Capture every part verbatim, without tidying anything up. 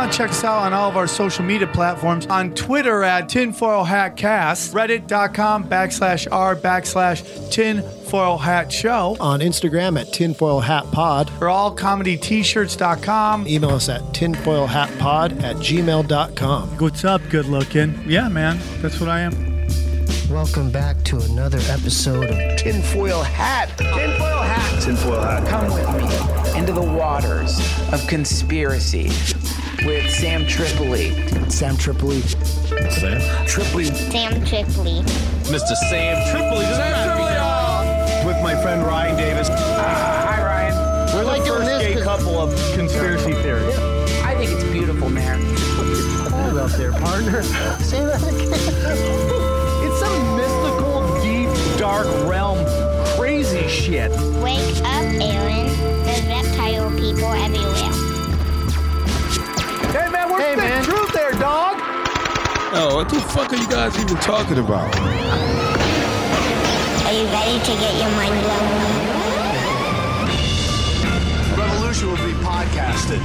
want to check us out on all of our social media platforms. On Twitter at Tinfoil Hat Cast, reddit.com backslash r backslash Tinfoil Hat Show. On Instagram at Tinfoil Hat Pod. For all comedy t shirts dot com. Email us at tinfoilhatpod at gmail dot com. What's up, good looking? Yeah, man, that's what I am. Welcome back to another episode of Tinfoil Hat. Tinfoil Hat. Tinfoil Hat. Come with me into the waters of conspiracy with Sam Tripoli. Sam Tripoli. Sam Tripoli. Sam Tripoli. Mister Sam Tripoli. Sam Tripoli. With my friend Ryan Davis. Uh, hi, Ryan. We're the like first gay couple of conspiracy theories. I think it's beautiful, man. Hold up there, partner. Say that again. It's some mystical, deep, dark realm, crazy shit. Wake up, Aaron. There's reptile people everywhere. Hey, man, where's Hey, the man. truth there, dog? Oh, what the fuck are you guys even talking about? Are you ready to get your mind blown? Revolution will be podcasted.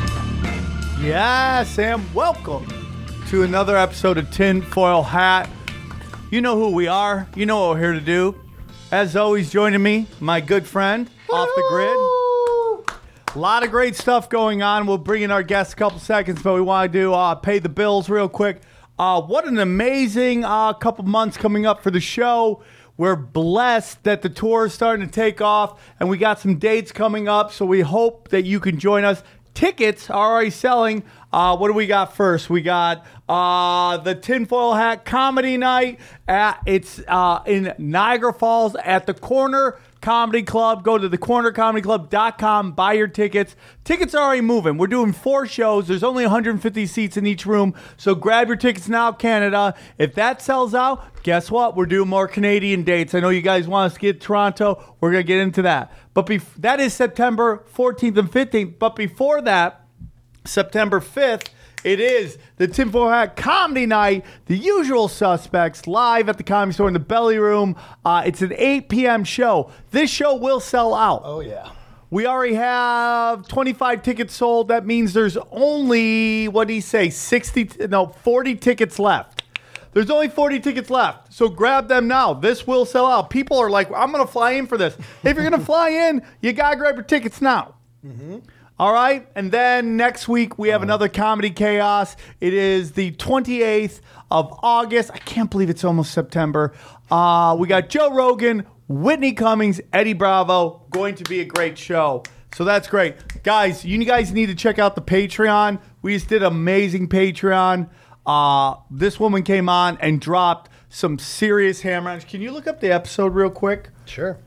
Yeah, Sam, welcome to another episode of Tinfoil Hat. You know who we are. You know what we're here to do. As always, joining me, my good friend, Off the Grid. A lot of great stuff going on. We'll bring in our guests a couple seconds, but we want to do uh, pay the bills real quick. Uh, what an amazing uh, couple months coming up for the show. We're blessed that the tour is starting to take off, and we got some dates coming up, so we hope that you can join us. Tickets are already selling. Uh, what do we got first? We got uh, the Tinfoil Hat Comedy Night. At, it's uh, in Niagara Falls at the Corner Comedy Club. Go to the corner comedy club dot com. Buy your tickets. Tickets are already moving. We're doing four shows. There's only one hundred fifty seats in each room. So grab your tickets now, Canada. If that sells out, guess what? We're doing more Canadian dates. I know you guys want us to get Toronto. We're going to get into that. But bef- that is September fourteenth and fifteenth. But before that, September fifth, it is the Tinfoil Hat Comedy Night, The Usual Suspects, live at the Comedy Store in the Belly Room. Uh, it's an eight p.m. show. This show will sell out. Oh, yeah. We already have twenty-five tickets sold. That means there's only, what do you say, sixty, no, forty tickets left. There's only forty tickets left. So grab them now. This will sell out. People are like, I'm going to fly in for this. If you're going to fly in, you got to grab your tickets now. Mm-hmm. All right. And then next week, we have another Comedy Chaos. It is the twenty-eighth of August. I can't believe it's almost September. Uh, we got Joe Rogan, Whitney Cummings, Eddie Bravo. Going to be a great show. So that's great. Guys, you guys need to check out the Patreon. We just did amazing Patreon. Uh, this woman came on and dropped some serious hammer. Can you look up the episode real quick? Sure.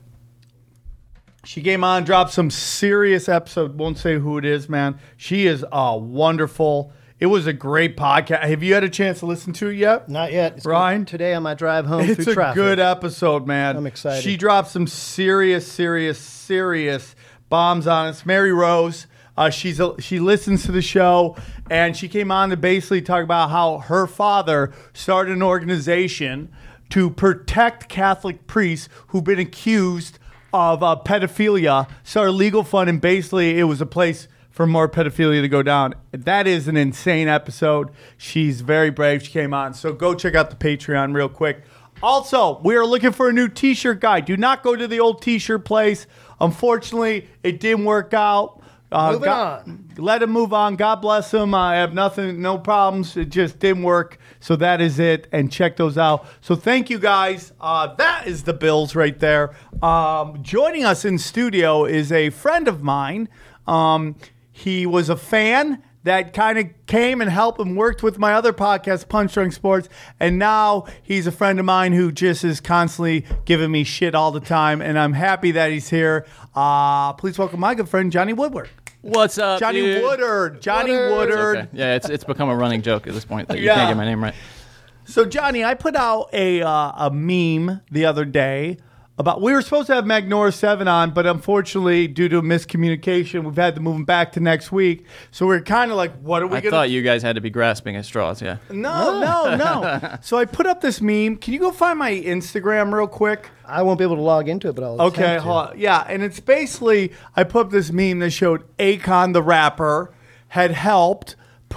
She came on, dropped some serious episode. Won't say who it is, man. She is uh, wonderful. It was a great podcast. Have you had a chance to listen to it yet? Not yet. It's Ryan? good. Today on my drive home It's through a traffic. good episode, man. I'm excited. She dropped some serious, serious, serious bombs on us. Mary Rose, uh, she's a, she listens to the show, and she came on to basically talk about how her father started an organization to protect Catholic priests who've been accused of uh, pedophilia. Started a legal fund, and basically it was a place for more pedophilia to go down. That is an insane episode. She's very brave. She came on. So go check out the Patreon real quick. Also, we are looking for a new t-shirt guy. Do not go to the old t-shirt place. Unfortunately, it didn't work out. Uh, Moving God, on. Let him move on. God bless him. I have nothing, no problems. It just didn't work. So that is it. And check those out. So thank you guys. Uh, that is the bills right there. Um, joining us in studio is a friend of mine. Um, he was a fan that kind of came and helped and worked with my other podcast, Punch Drunk Sports. And now he's a friend of mine who just is constantly giving me shit all the time. And I'm happy that he's here. Uh, please welcome my good friend, Johnny Woodward. What's up, Johnny dude? Woodard. Johnny Woodard. Woodard. Okay. Yeah, it's it's become a running joke at this point that you Yeah. can't get my name right. So, Johnny, I put out a uh, a meme the other day about, we were supposed to have Magnora seven on, but unfortunately, due to miscommunication, we've had to move him back to next week. So we're kind of like, what are we I going to thought you guys had to be grasping at straws, yeah. No, no, no. So I put up this meme. Can you go find my Instagram real quick? I won't be able to log into it, but I'll Okay, attempt to. hold on. Yeah, and it's basically, I put up this meme that showed Akon the rapper had helped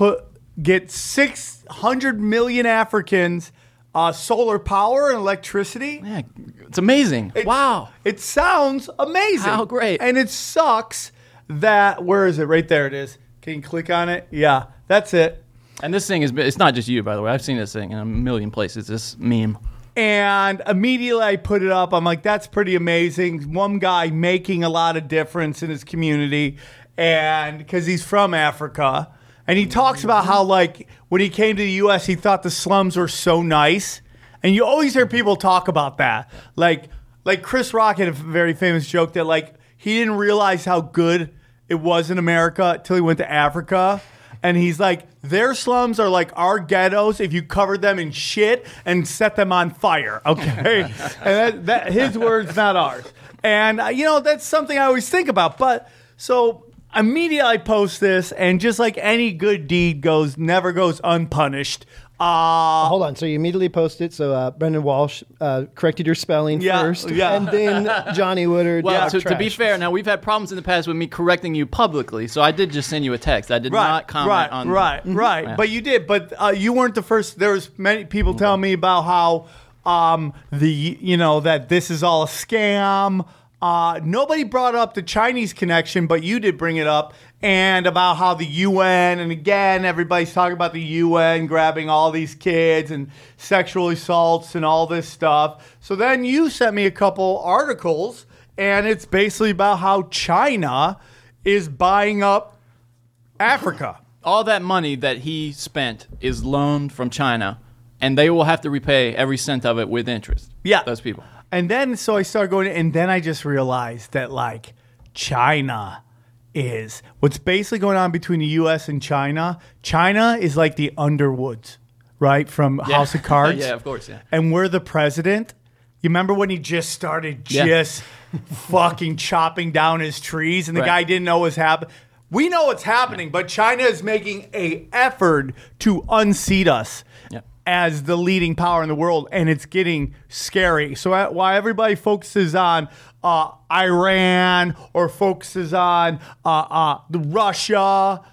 put get six hundred million Africans uh, solar power and electricity. Yeah, it's amazing. It, wow. It sounds amazing. How great. And it sucks that, where is it? Right there it is. Can you click on it? Yeah, that's it. And this thing is, it's not just you, by the way. I've seen this thing in a million places, this meme. And immediately I put it up. I'm like, that's pretty amazing. One guy making a lot of difference in his community, and because he's from Africa. And he talks about how, like, when he came to the U S, he thought the slums were so nice. And you always hear people talk about that. Like, like Chris Rock had a very famous joke that, like, he didn't realize how good it was in America until he went to Africa. And he's like, their slums are like our ghettos if you covered them in shit and set them on fire, okay? And that, that his words, not ours. And, uh, you know, that's something I always think about. But so immediately I post this, and just like any good deed goes, never goes unpunished. Uh, Hold on. So you immediately posted. So uh, Brendan Walsh uh, corrected your spelling Yeah, first, yeah. and then Johnny Woodard. Well, uh, to, to be trash. fair, now we've had problems in the past with me correcting you publicly, so I did just send you a text. I did Right, not comment right, on right, the, right. Yeah. But you did. But uh, you weren't the first. There was many people telling me about how um, the you know that this is all a scam. Uh, nobody brought up the Chinese connection, but you did bring it up, and about how the U N, and again, everybody's talking about the U N grabbing all these kids and sexual assaults and all this stuff. So then you sent me a couple articles, and it's basically about how China is buying up Africa. All that money that he spent is loaned from China, and they will have to repay every cent of it with interest. Yeah. Those people. And then, so I started going, and then I just realized that, like, China is what's basically going on between the U S and China. China is like the Underwoods, right? From Yeah. House of Cards. Yeah, of course, yeah. And we're the president. You remember when he just started Yeah. just fucking chopping down his trees, and the Right. guy didn't know what was happening? We know what's happening, but China is making a effort to unseat us Yeah. as the leading power in the world, and it's getting scary. So uh, while everybody focuses on uh, Iran or focuses on uh, uh, the Russia,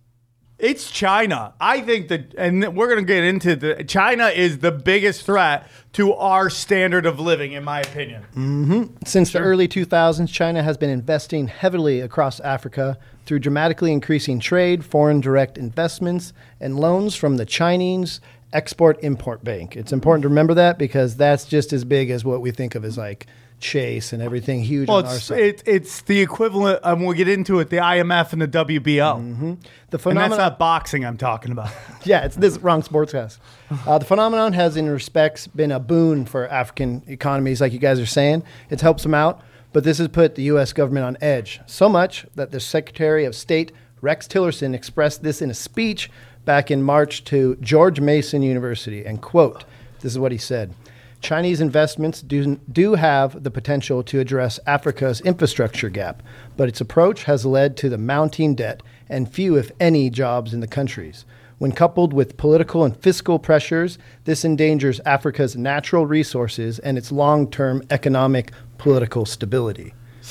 it's China. I think that, and we're going to get into the China is the biggest threat to our standard of living, in my opinion. Mm-hmm. Since the early two thousands, China has been investing heavily across Africa through dramatically increasing trade, foreign direct investments, and loans from the Chinese Export-Import Bank. It's important to remember that because that's just as big as what we think of as like Chase and everything huge Well, on our it's, side. it, it's the equivalent, and we'll get into it, the I M F and the W B O. The And phenomenon, that's not boxing I'm talking about. yeah, it's this wrong sportscast. Uh, the phenomenon has, in respects, been a boon for African economies, like you guys are saying. It helps them out, but this has put the U S government on edge so much that the Secretary of State Rex Tillerson expressed this in a speech back in March to George Mason University, and quote, this is what he said: Chinese investments do, do have the potential to address Africa's infrastructure gap, but its approach has led to the mounting debt and few, if any, jobs in the countries. When coupled with political and fiscal pressures, this endangers Africa's natural resources and its long-term economic political stability.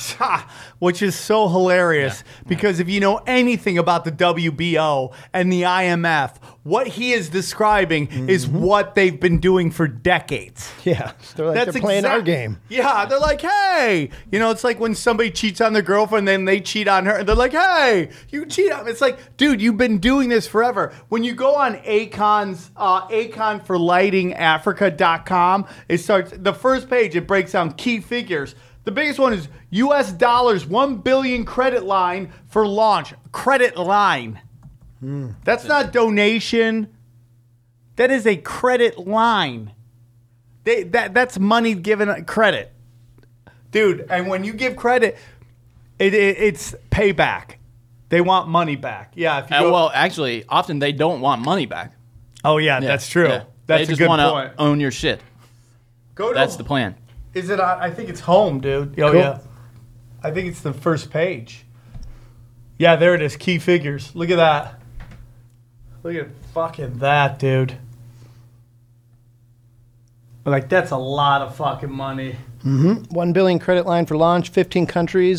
Which is so hilarious because if you know anything about the W B O and the I M F, what he is describing is what they've been doing for decades. Yeah, they're like, they're playing our exact- game. Yeah, they're like, hey, you know, it's like when somebody cheats on their girlfriend, then they cheat on her, and they're like, hey, you cheat on. It's like, dude, you've been doing this forever. When you go on Acon's uh, Acon for Lighting Africa dot com, it starts the first page. It breaks down key figures. The biggest one is U S dollars one billion credit line for launch. Credit line. That's not donation. That is a credit line. They, that that's money given credit, dude. And when you give credit, it, it it's payback. They want money back. Yeah. If you Uh, go, well, actually, often they don't want money back. oh yeah, Yeah, that's true. yeah. That's they a just good want point. to own your shit. Go to That's the plan. Is it? On, I think it's home, dude. Oh Cool. yeah. I think it's the first page. Yeah, there it is. Key figures. Look at that. Look at fucking that, dude. Like that's a lot of fucking money. One billion credit line for launch, fifteen countries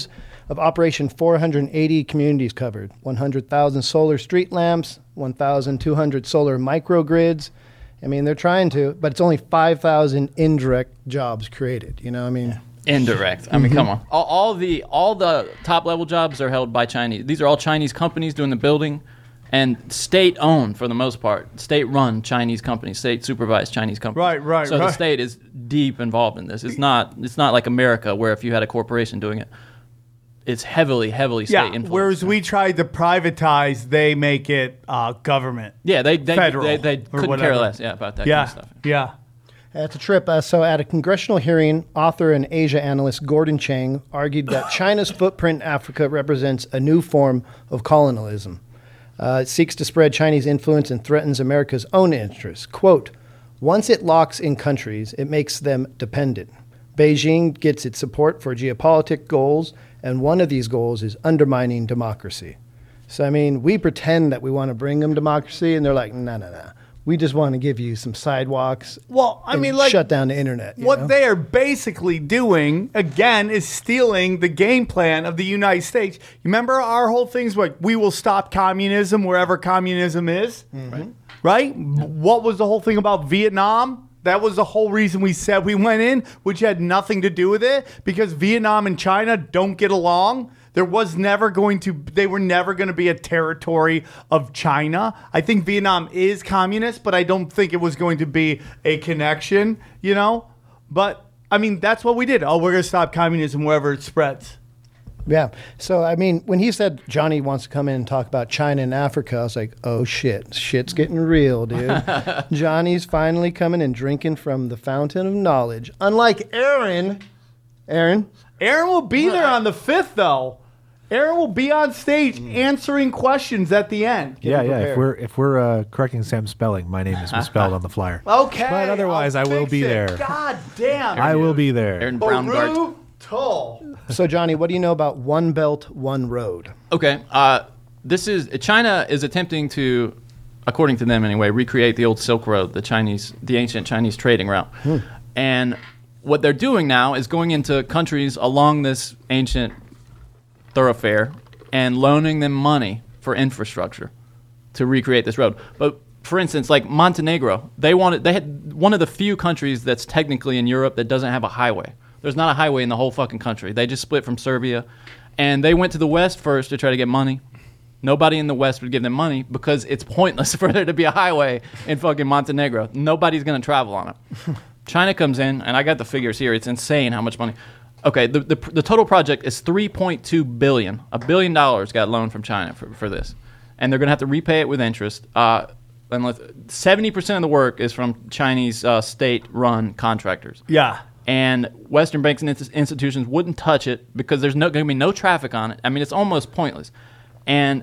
of operation, four hundred eighty communities covered, one hundred thousand solar street lamps, one thousand two hundred solar microgrids. I mean, they're trying to, but it's only five thousand indirect jobs created. You know, I mean, indirect. I mean, come on. All, all the all the top level jobs are held by Chinese. These are all Chinese companies doing the building, and state owned for the most part. State run Chinese companies, state supervised Chinese companies. Right, right, So right. the state is deep involved in this. It's not it's not like America where if you had a corporation doing it, it's heavily heavily state Yeah. influenced. Whereas we tried to privatize, they make it uh, government. yeah, they they Federal they, they or couldn't care whatever. less yeah about that Yeah. kind of stuff. Yeah. It's a trip. Uh, so, at a congressional hearing, author and Asia analyst Gordon Chang argued that China's footprint in Africa represents a new form of colonialism. Uh, it seeks to spread Chinese influence and threatens America's own interests. Quote, once it locks in countries, it makes them dependent. Beijing gets its support for geopolitical goals, and one of these goals is undermining democracy. So, I mean, we pretend that we want to bring them democracy, and they're like, no, no, no. We just want to give you some sidewalks. Well, I and mean, like, shut down the internet. you What know? they are basically doing, again, is stealing the game plan of the United States. You remember our whole thing's like, we will stop communism wherever communism is? Right. Right? What was the whole thing about Vietnam? That was the whole reason we said we went in, which had nothing to do with it, because Vietnam and China don't get along. There was never going to, they were never going to be a territory of China. I think Vietnam is communist, but I don't think it was going to be a connection, you know? But, I mean, that's what we did. Oh, we're going to stop communism wherever it spreads. Yeah. So, I mean, when he said Johnny wants to come in and talk about China and Africa, I was like, oh, shit. Shit's getting real, dude. Johnny's finally coming and drinking from the fountain of knowledge. Unlike Aaron. Aaron? Aaron will be there on the fifth, though. Aaron will be on stage answering questions at the end. Yeah, yeah. prepared. If we're if we're uh, correcting Sam's spelling, my name is misspelled on the flyer. Okay. But otherwise, I'll I will fix be it. there. God damn. I will be there. Aaron Braungart. Brutal. So, Johnny, what do you know about One Belt, One Road? Okay, uh, this is China is attempting to, according to them anyway, recreate the old Silk Road, the Chinese, the ancient Chinese trading route, Hmm. and what they're doing now is going into countries along this ancient thoroughfare and loaning them money for infrastructure to recreate this road. But for instance, like Montenegro, they wanted they had one of the few countries that's technically in Europe that doesn't have a highway. There's not a highway in the whole fucking country. They just split from Serbia, and they went to the West first to try to get money. Nobody in the West would give them money because it's pointless for there to be a highway in fucking Montenegro. Nobody's going to travel on it. China comes in, and I got the figures here. It's insane how much money. Okay, the, the, the total project is three point two billion dollars. A billion dollars got loaned from China for, for this. And they're going to have to repay it with interest. Uh, unless seventy percent of the work is from Chinese uh, state-run contractors. Yeah. And Western banks and ins- institutions wouldn't touch it because there's no, going to be no traffic on it. I mean, it's almost pointless. And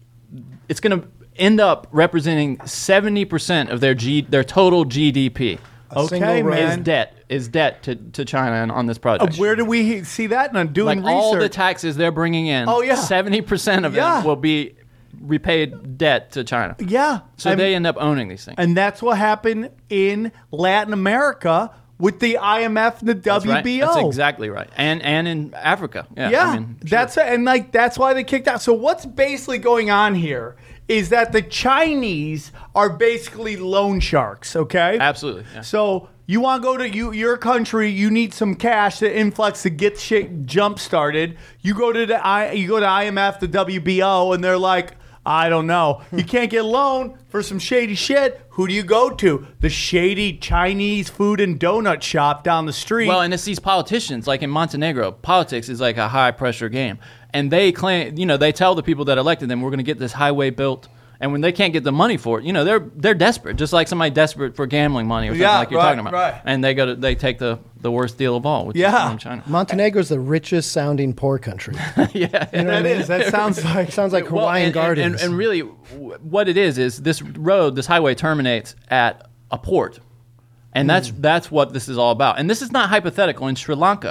it's going to end up representing seventy percent of their G, their total G D P. Okay, Is man. debt is debt to, to China on, on this project. Uh, where do we see that? And I'm doing like research. all the taxes they're bringing in, Oh, yeah. seventy percent of Yeah. it will be repaid debt to China. Yeah. So I'm- they end up owning these things. And that's what happened in Latin America with the I M F and the That's W B O. Right. That's exactly right. And and in Africa. Yeah. Yeah, I mean, sure. that's and like that's why they kicked out. So what's basically going on here is that the Chinese are basically loan sharks. Okay, Absolutely. Yeah. So you want to go to you your country, you need some cash to influx to get shit jump started. You go to the I you go to I M F, the W B O, and they're like, I don't know. You can't get a loan for some shady shit. Who do you go to? The shady Chinese food and donut shop down the street. Well, and it's these politicians, like in Montenegro, politics is like a high pressure game. And they claim, you know, they tell the people that elected them, we're going to get this highway built. And when they can't get the money for it, you know, they're they're desperate, just like somebody desperate for gambling money or something Yeah, like you're right, talking about. right. And they go to they take the, the worst deal of all, which Yeah. is from China. Montenegro's the richest sounding poor country. yeah, that is. That sounds like It sounds like Well, Hawaiian and, Gardens. And, and, and really, w- what it is is this road, this highway terminates at a port, and that's that's what this is all about. And this is not hypothetical. In Sri Lanka,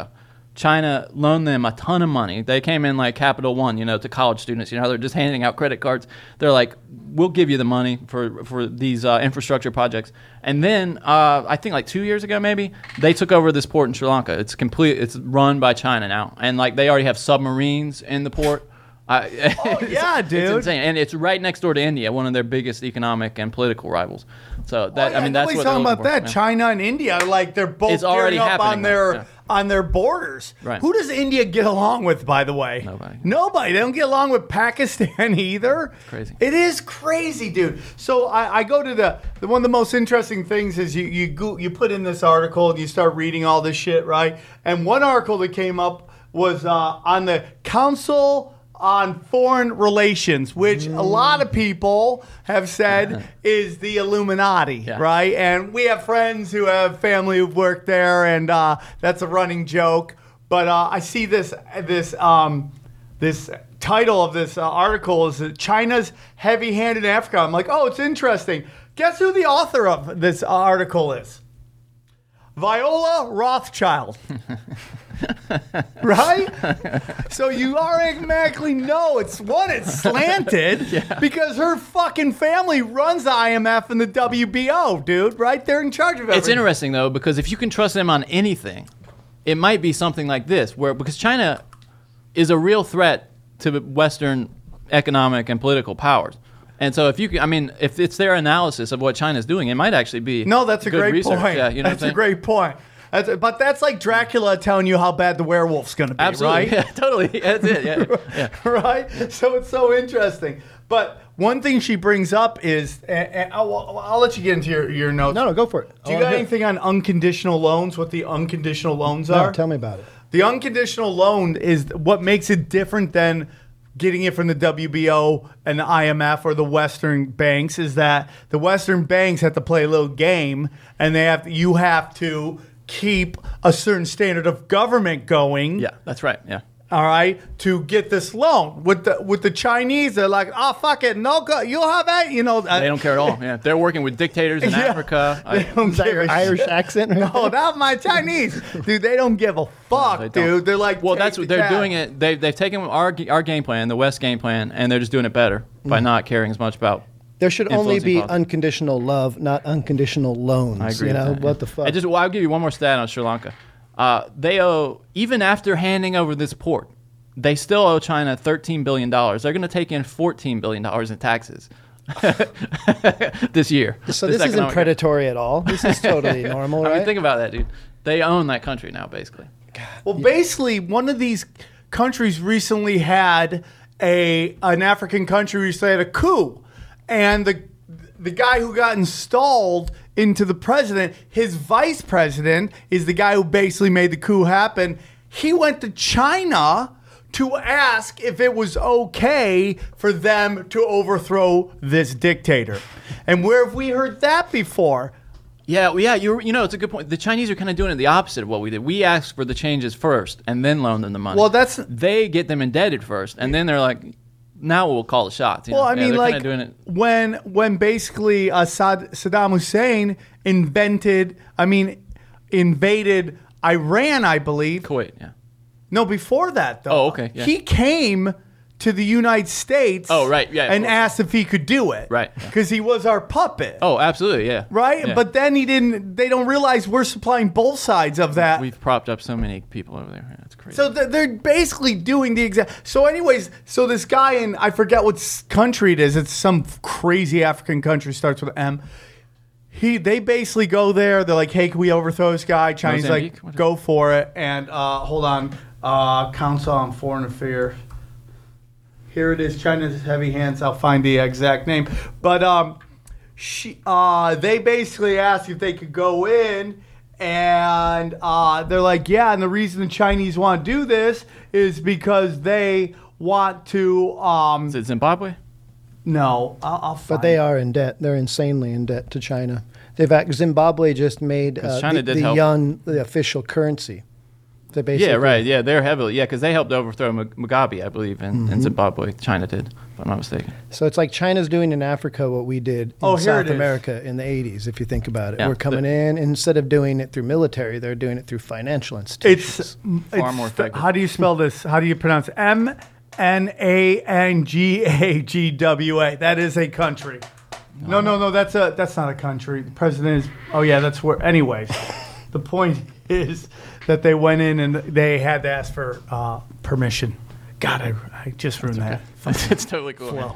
China loaned them a ton of money. They came in like Capital One, you know, to college students. You know, they're just handing out credit cards. They're like, we'll give you the money for, for these uh, infrastructure projects. And then uh, I think like two years ago, maybe, they took over this port in Sri Lanka. It's complete. It's run by China now. And like they already have submarines in the port. Uh, oh, yeah, dude. It's insane. And it's right next door to India, one of their biggest economic and political rivals. So that oh, yeah, I mean, that's what talking they're about that. For, yeah. China and India, like they're both it's already gearing up on happening, their yeah. on their borders. Right. Who does India get along with, by the way? Nobody. Nobody. They don't get along with Pakistan either. It's crazy. It is crazy, dude. So I, I go to the, the one of the most interesting things is you you go, you put in this article and you start reading all this shit, right? And one article that came up was uh, on the Council on Foreign Relations, which mm. a lot of people have said is the Illuminati, yeah. right? And we have friends who have family who've worked there, and uh, that's a running joke. But uh, I see this this um, this title of this uh, article is China's heavy-handed in Africa. I'm like, oh, it's interesting. Guess who the author of this article is? Viola Rothschild. Right? So you automatically know it's one, it's slanted yeah. because her fucking family runs the I M F and the W B O, dude. Right? They're in charge of everything. It's interesting, though, because if you can trust them on anything, it might be something like this, where because China is a real threat to Western economic and political powers. And so if you can, I mean, if it's their analysis of what China's doing, it might actually be No, that's a good great research. point. Yeah, you know that's what I'm a great point. That's a, but that's like Dracula telling you how bad the werewolf's going to be, Absolutely. right? Yeah, totally. That's it. Yeah. yeah. Right? So it's so interesting. But one thing she brings up is, and, and I'll, I'll let you get into your, your notes. No, no, go for it. Do you got anything on unconditional loans, what the unconditional loans no, are? Tell me about it. The unconditional loan is what makes it different than getting it from the W B O and the I M F or the Western banks is that the Western banks have to play a little game, and they have you have to keep a certain standard of government going. Yeah, that's right. Yeah. All right, to get this loan with the with the Chinese, they're like, oh fuck it, no go, you'll have that, you know. They don't care at all. Yeah, they're working with dictators in yeah, Africa. They don't give a Irish shit. accent. Right no, not my Chinese, dude. They don't give a fuck, no, dude. They're like, well, that's what the they're cat. doing. It. They they've taken our our game plan, the West game plan, and they're just doing it better by Mm. not caring as much about. There should only be politics. unconditional love, not unconditional loans. I agree. You with know that, what yeah. the fuck? I just well, I'll give you one more stat on Sri Lanka. Uh, they owe even after handing over this port, they still owe China thirteen billion dollars. They're going to take in fourteen billion dollars in taxes this year. So this this isn't economic- predatory at all. This is totally normal, I right? mean, think about that, dude. They own that country now, basically. Well, basically, one of these countries recently had a an African country recently had a coup, and the the guy who got installed into the president, his vice president, is the guy who basically made the coup happen. He went to China to ask if it was okay for them to overthrow this dictator. And where have we heard that before? Yeah, well, yeah, you you know, it's a good point. The Chinese are kind of doing it the opposite of what we did. We ask for the changes first and then loan them the money. Well, that's they get them indebted first, and then they're like, now we'll call the shots. You well, know? I Yeah, mean, they're like kinda doing it. when when basically uh, Sad, Saddam Hussein invented, I mean, invaded Iran, I believe. Kuwait, yeah. No, before that though. Oh, okay, yeah. He came to the United States. Oh, right, yeah, of and course. asked if he could do it. Right, yeah. Because he was our puppet. Oh, absolutely, yeah. Right, Yeah. but then he didn't. They don't realize we're supplying both sides of that. We've propped up so many people over there. Yeah, it's crazy. So th- they're basically doing the exact. So, anyways, so this guy in I forget what s- country it is. It's some crazy African country starts with M. He they basically go there. They're like, hey, can we overthrow this guy? Chinese Mozambique? like, What is go for it. And uh, hold on, uh, Council on Foreign Affairs. Here it is. China's heavy hands. I'll find the exact name. But um, she uh, they basically asked if they could go in. And uh, they're like, yeah, and the reason the Chinese want to do this is because they want to. Um, Is it Zimbabwe? No, I'll, I'll find But they are in debt. They're insanely in debt to China. They've act- Zimbabwe just made 'Cause uh, China the, did the help. yuan the official currency. They basically Yeah, right. Yeah, they're heavily. Yeah, because they helped overthrow Mug- Mugabe, I believe, in, Mm-hmm. in Zimbabwe. China did I'm not mistaken. So it's like China's doing in Africa what we did in Oh, here South it is. America in the eighties, if you think about it. Yeah. We're coming in, instead of doing it through military, they're doing it through financial institutions. It's, Far it's more the- effective. How do you spell this? How do you pronounce it? M N A N G A G W A. That is a country. No, no, no. That's a that's not a country. The president is. Oh yeah, that's where. Anyways, the point is that they went in and they had to ask for uh, permission. God, I, I just ruined that. It's totally cool. man.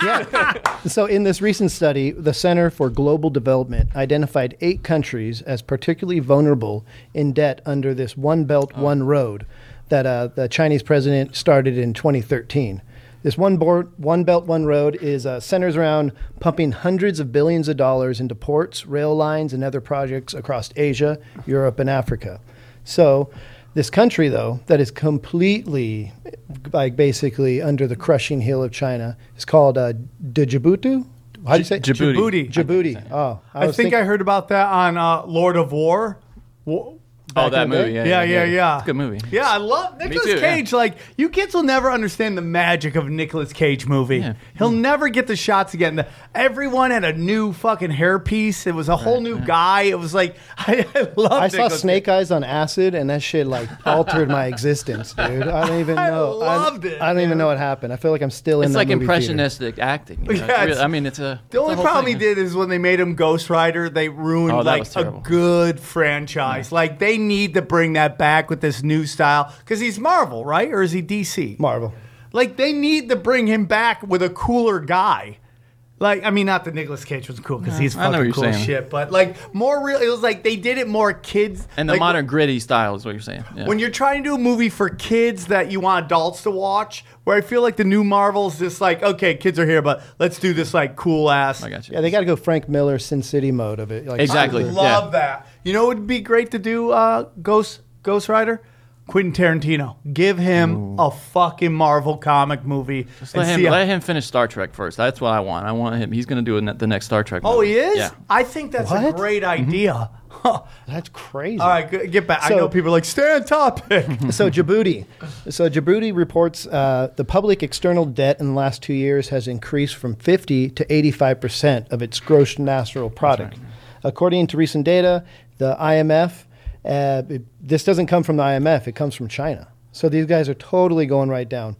Yeah. So in this recent study, the Center for Global Development identified eight countries as particularly vulnerable in debt under this One Belt, Oh. One Road that uh, the Chinese president started in twenty thirteen. This One, board, one Belt, One Road is uh, centers around pumping hundreds of billions of dollars into ports, rail lines, and other projects across Asia, Europe, and Africa. So this country, though, that is completely, like, basically under the crushing heel of China is called uh, Djibouti. How do you say? Djibouti. Djibouti. Djibouti. Oh, I, was think thinking- I heard about that on uh, Lord of War. Wa- Oh, Back that in the movie. day? Yeah, Yeah, yeah, yeah. It's a good movie. Yeah, I love Nicolas too, yeah. Cage. Like, you kids will never understand the magic of a Nicolas Cage movie. Yeah. He'll never get the shots again. The, everyone had a new fucking hairpiece. It was a whole new guy. It was like, I, I love I saw Nicolas Snake Eyes on acid, and that shit like altered my existence, dude. I don't even I know. loved I, it, I don't even dude. know what happened. I feel like I'm still in It's that like movie theater. impressionistic acting. You know? Yeah, It's really- it's- I mean, it's a. The only it's a whole problem thing, he did is when they made him Ghost Rider, they ruined Oh, that like was a terrible. good franchise. Like, they need to bring that back with this new style because he's Marvel, right? Or is he D C? Marvel. Like, they need to bring him back with a cooler guy. Like, I mean, not that Nicolas Cage was cool because he's I know what fucking you're cool as saying. shit, but like more real. It was like they did it more kids. And the like, modern gritty style is what you're saying. Yeah. when you're trying to do a movie for kids that you want adults to watch, where I feel like the new Marvel's just like, okay, kids are here, but let's do this like cool ass. I got you. Yeah, they got to go Frank Miller Sin City mode of it. Like, Exactly. I Yeah. love that. You know, it would be great to do uh, Ghost Ghost Rider. Quentin Tarantino. Give him a fucking Marvel comic movie. Just and let him see how- let him finish Star Trek first. That's what I want. I want him. He's going to do it the next Star Trek. Oh, movie. he is? Yeah. I think that's a What? great idea. Huh. That's crazy. All right, g- get back. I So- know people are like, stay on topic. So Djibouti. So Djibouti reports uh, the public external debt in the last two years has increased from fifty to eighty-five percent of its gross national product. According to recent data, the I M F, uh, it- this doesn't come from the I M F, it comes from China. So these guys are totally going right down.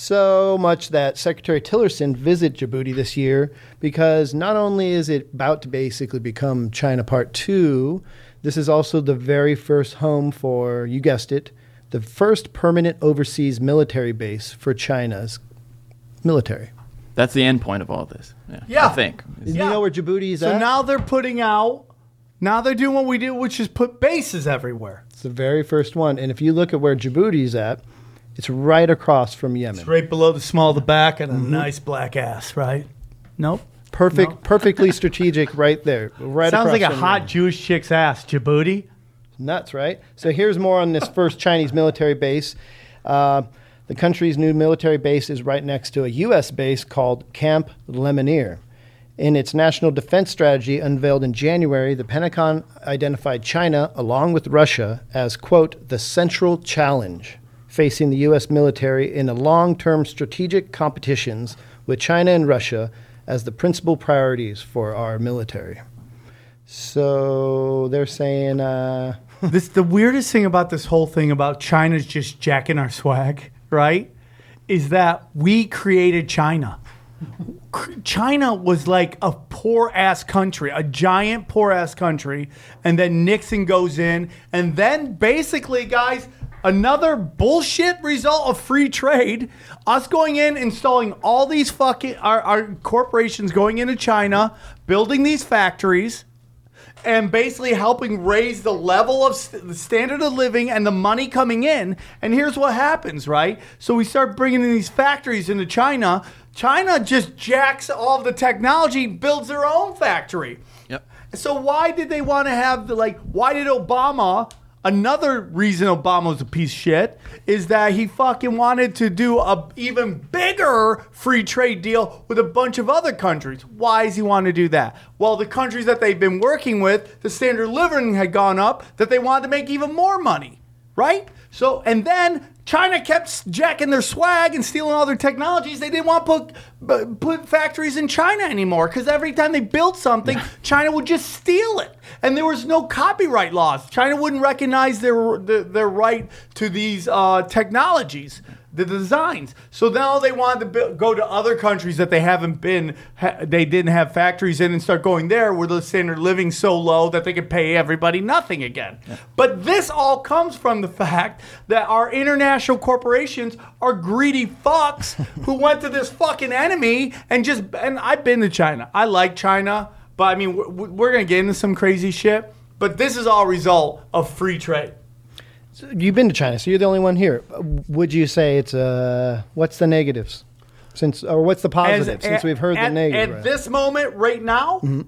So much that Secretary Tillerson visited Djibouti this year because not only is it about to basically become China Part two, this is also the very first home for, you guessed it, the first permanent overseas military base for China's military. That's the end point of all this. Yeah. Yeah. I think. Do you know where Djibouti is So at? now they're putting out, now they're doing what we do, which is put bases everywhere. It's the very first one. And if you look at where Djibouti is at, it's right across from Yemen. It's right below the small of the back and a nice black ass, right? Nope. Perfect, No. perfectly strategic right there. Right Sounds across like a from hot Yemen. Jewish chick's ass. Djibouti. Nuts, right? So here's more on this first Chinese military base. Uh, the country's new military base is right next to a U S base called Camp Lemonnier. In its national defense strategy unveiled in January, the Pentagon identified China, along with Russia, as, quote, the central challenge facing the U S military in a long-term strategic competitions with China and Russia as the principal priorities for our military. So they're saying... Uh, This the weirdest thing about this whole thing about China's just jacking our swag, right? Is that we created China. China was like a poor ass country, a giant poor ass country, and then Nixon goes in, and then basically, guys, another bullshit result of free trade. Us going in, installing all these fucking our, our corporations going into China, building these factories, and basically helping raise the level of st- the standard of living and the money coming in. And here's what happens, right? So we start bringing in these factories into China. China just jacks all of the technology, builds their own factory. Yep. So why did they want to have the, like, why did Obama, another reason Obama was a piece of shit, is that he fucking wanted to do a even bigger free trade deal with a bunch of other countries. Why does he want to do that? Well, the countries that they've been working with, the standard of living had gone up, that they wanted to make even more money, right? So, and then China kept jacking their swag and stealing all their technologies. They didn't want to put, put factories in China anymore because every time they built something, China would just steal it. And there was no copyright laws. China wouldn't recognize their their, their right to these uh, technologies, the designs. So now they wanted to build, go to other countries that they haven't been, ha, they didn't have factories in, and start going there where the standard of living so low that they could pay everybody nothing again. Yeah. But this all comes from the fact that our international corporations are greedy fucks who went to this fucking enemy and just, and I've been to China. I like China, but I mean, we're, we're going to get into some crazy shit, but this is all a result of free trade. So you've been to China, so you're the only one here. Would you say it's uh what's the negatives, since or what's the positive? As, since we've heard at, the negative. At right? this moment, right now, mm-hmm.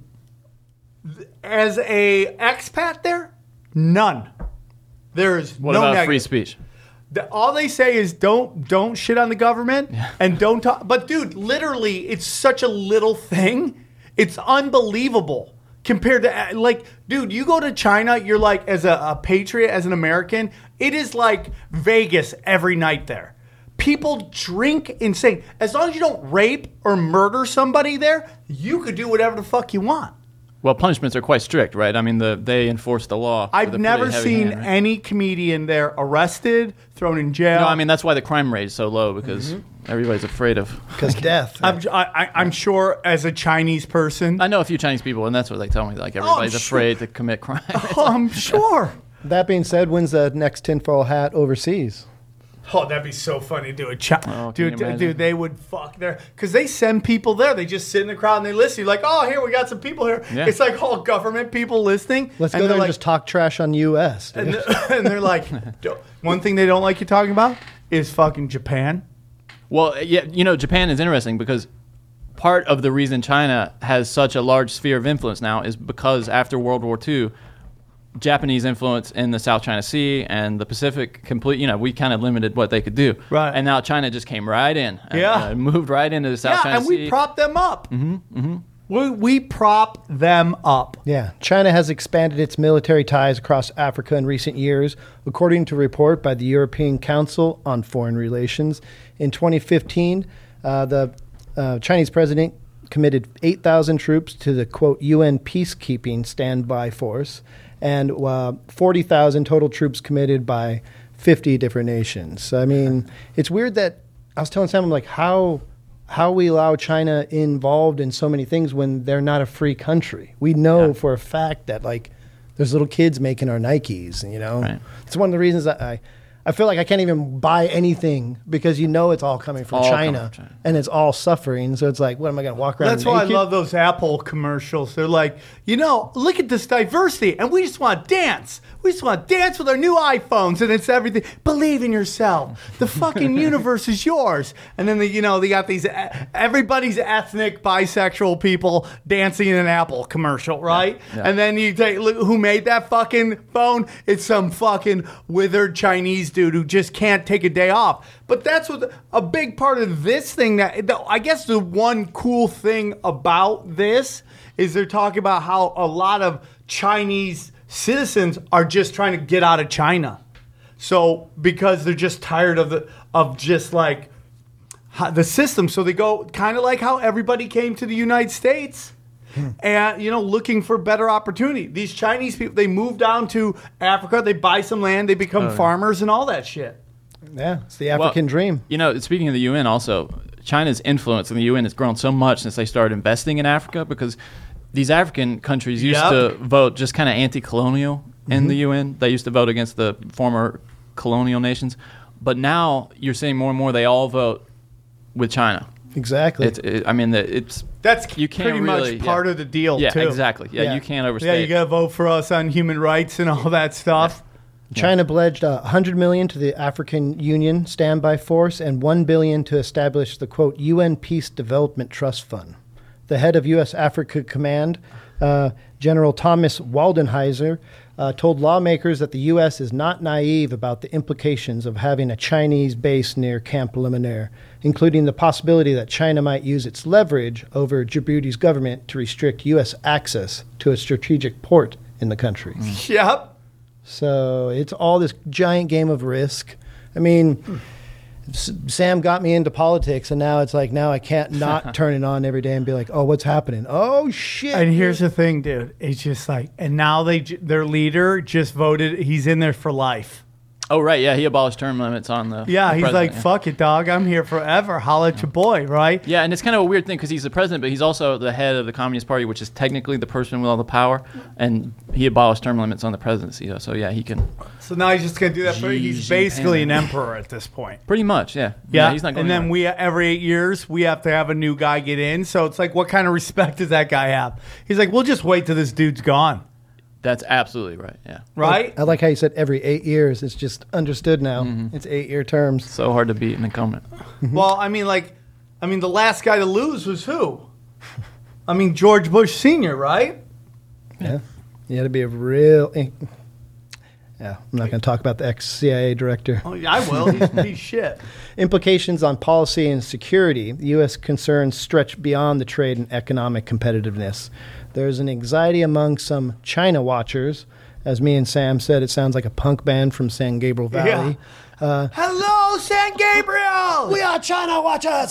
as a expat there, none. There is what no about negative. Free speech? The, all they say is don't don't shit on the government yeah. and don't talk. But dude, literally, it's such a little thing. It's unbelievable. Compared to, like, dude, you go to China, you're like, as a, a patriot, as an American, it is like Vegas every night there. People drink insane. As long as you don't rape or murder somebody there, you could do whatever the fuck you want. Well, punishments are quite strict, right? I mean, the, they enforce the law. I've never seen hand, right? any comedian there arrested, thrown in jail. No, I mean, that's why the crime rate is so low, because mm-hmm. everybody's afraid of... Because death. I'm, I, I'm sure as a Chinese person... I know a few Chinese people, and that's what they tell me. Like, everybody's oh, afraid sure. to commit crime. Oh, I'm sure. That being said, when's the next tinfoil hat overseas? Oh, that'd be so funny to do a chat. Oh, dude, dude, they would fuck there. Because they send people there. They just sit in the crowd and they listen. You're like, oh, here, we got some people here. Yeah. It's like all government people listening. Let's go there and like, just talk trash on U S And they're, and they're like, one thing they don't like you talking about is fucking Japan. Well, yeah, you know, Japan is interesting because part of the reason China has such a large sphere of influence now is because after World War Two, Japanese influence in the South China Sea and the Pacific, complete, you know, we kind of limited what they could do. Right. And now China just came right in. And, yeah. Uh, moved right into the South yeah, China and Sea. we propped them up. Mm-hmm, mm-hmm. We, we prop them up. Yeah. China has expanded its military ties across Africa in recent years, according to a report by the European Council on Foreign Relations. In twenty fifteen, uh, the uh, Chinese president committed eight thousand troops to the, quote, U N peacekeeping standby force, and uh, forty thousand total troops committed by fifty different nations. So, I mean, it's weird that I was telling Sam, like, how how we allow China involved in so many things when they're not a free country. We know yeah. for a fact that, like, there's little kids making our Nikes, you know? Right. It's one of the reasons that I... I feel like I can't even buy anything because you know it's all coming from, all China, coming from China and it's all suffering. So it's like, what am I going to walk around? That's why I love those Apple commercials. They're like, you know, look at this diversity, and we just want to dance. We just want to dance with our new iPhones, and it's everything. Believe in yourself. The fucking universe is yours. And then the, you know, they got these everybody's ethnic bisexual people dancing in an Apple commercial, right? Yeah, yeah. And then you take look, who made that fucking phone? It's some fucking withered Chinese dude who just can't take a day off. But that's what a big part of this thing that I guess the one cool thing about this is they're talking about how a lot of Chinese citizens are just trying to get out of China. So because they're just tired of the of just like the system, so they go kind of like how everybody came to the United States. Hmm. And, you know, looking for better opportunity. These Chinese people, they move down to Africa, they buy some land, they become oh, farmers yeah. and all that shit. Yeah, it's the African well, dream. You know, speaking of the U N also, China's influence in the U N has grown so much since they started investing in Africa because these African countries used yep. to vote just kind of anti-colonial in mm-hmm. the U N. They used to vote against the former colonial nations. But now you're seeing more and more they all vote with China. Exactly. It's, it, I mean, it's that's you can't pretty really, much part yeah. of the deal, yeah, too. Exactly. Yeah, yeah, you can't overstate. Yeah, you got to vote for us on human rights and all that stuff. Yeah. China pledged uh, one hundred million dollars to the African Union Standby Force and one billion dollars to establish the, quote, U N Peace Development Trust Fund. The head of U S Africa Command, uh, General Thomas Waldenheiser, uh, told lawmakers that the U S is not naive about the implications of having a Chinese base near Camp Lemonnier, including the possibility that China might use its leverage over Djibouti's government to restrict U S access to a strategic port in the country. Mm. Yep. So it's all this giant game of risk. I mean, S- Sam got me into politics, and now it's like now I can't not turn it on every day and be like, oh, what's happening? Oh shit! And here's the thing, dude. It's just like, and now they j- their leader just voted. He's in there for life. Oh, right. Yeah, he abolished term limits on the Yeah, the he's president, like, yeah. fuck it, dog. I'm here forever. Holla at your boy, right? Yeah, and it's kind of a weird thing because he's the president, but he's also the head of the Communist Party, which is technically the person with all the power. And he abolished term limits on the presidency. You know, so, yeah, he can. So now he's just going to do that. For, Xi he's basically Jinping. an emperor at this point. Pretty much, yeah. Yeah, he's not going and then anywhere. we every eight years we have to have a new guy get in. So it's like, what kind of respect does that guy have? He's like, we'll just wait till this dude's gone, That's absolutely right, yeah. right? I like how you said every eight years. It's just understood now. Mm-hmm. It's eight-year terms. So hard to beat an incumbent. Well, I mean, like, I mean, the last guy to lose was who? I mean, George Bush Senior, right? Yeah, you had to be a real. Yeah, I'm not going to talk about the ex-C I A director. Oh, yeah, I will. He's, he's shit. Implications on policy and security. The U S concerns stretch beyond the trade and economic competitiveness. There's an anxiety among some China watchers. As me and Sam said, it sounds like a punk band from San Gabriel Valley. Yeah. Uh, Hello, San Gabriel! we are China watchers!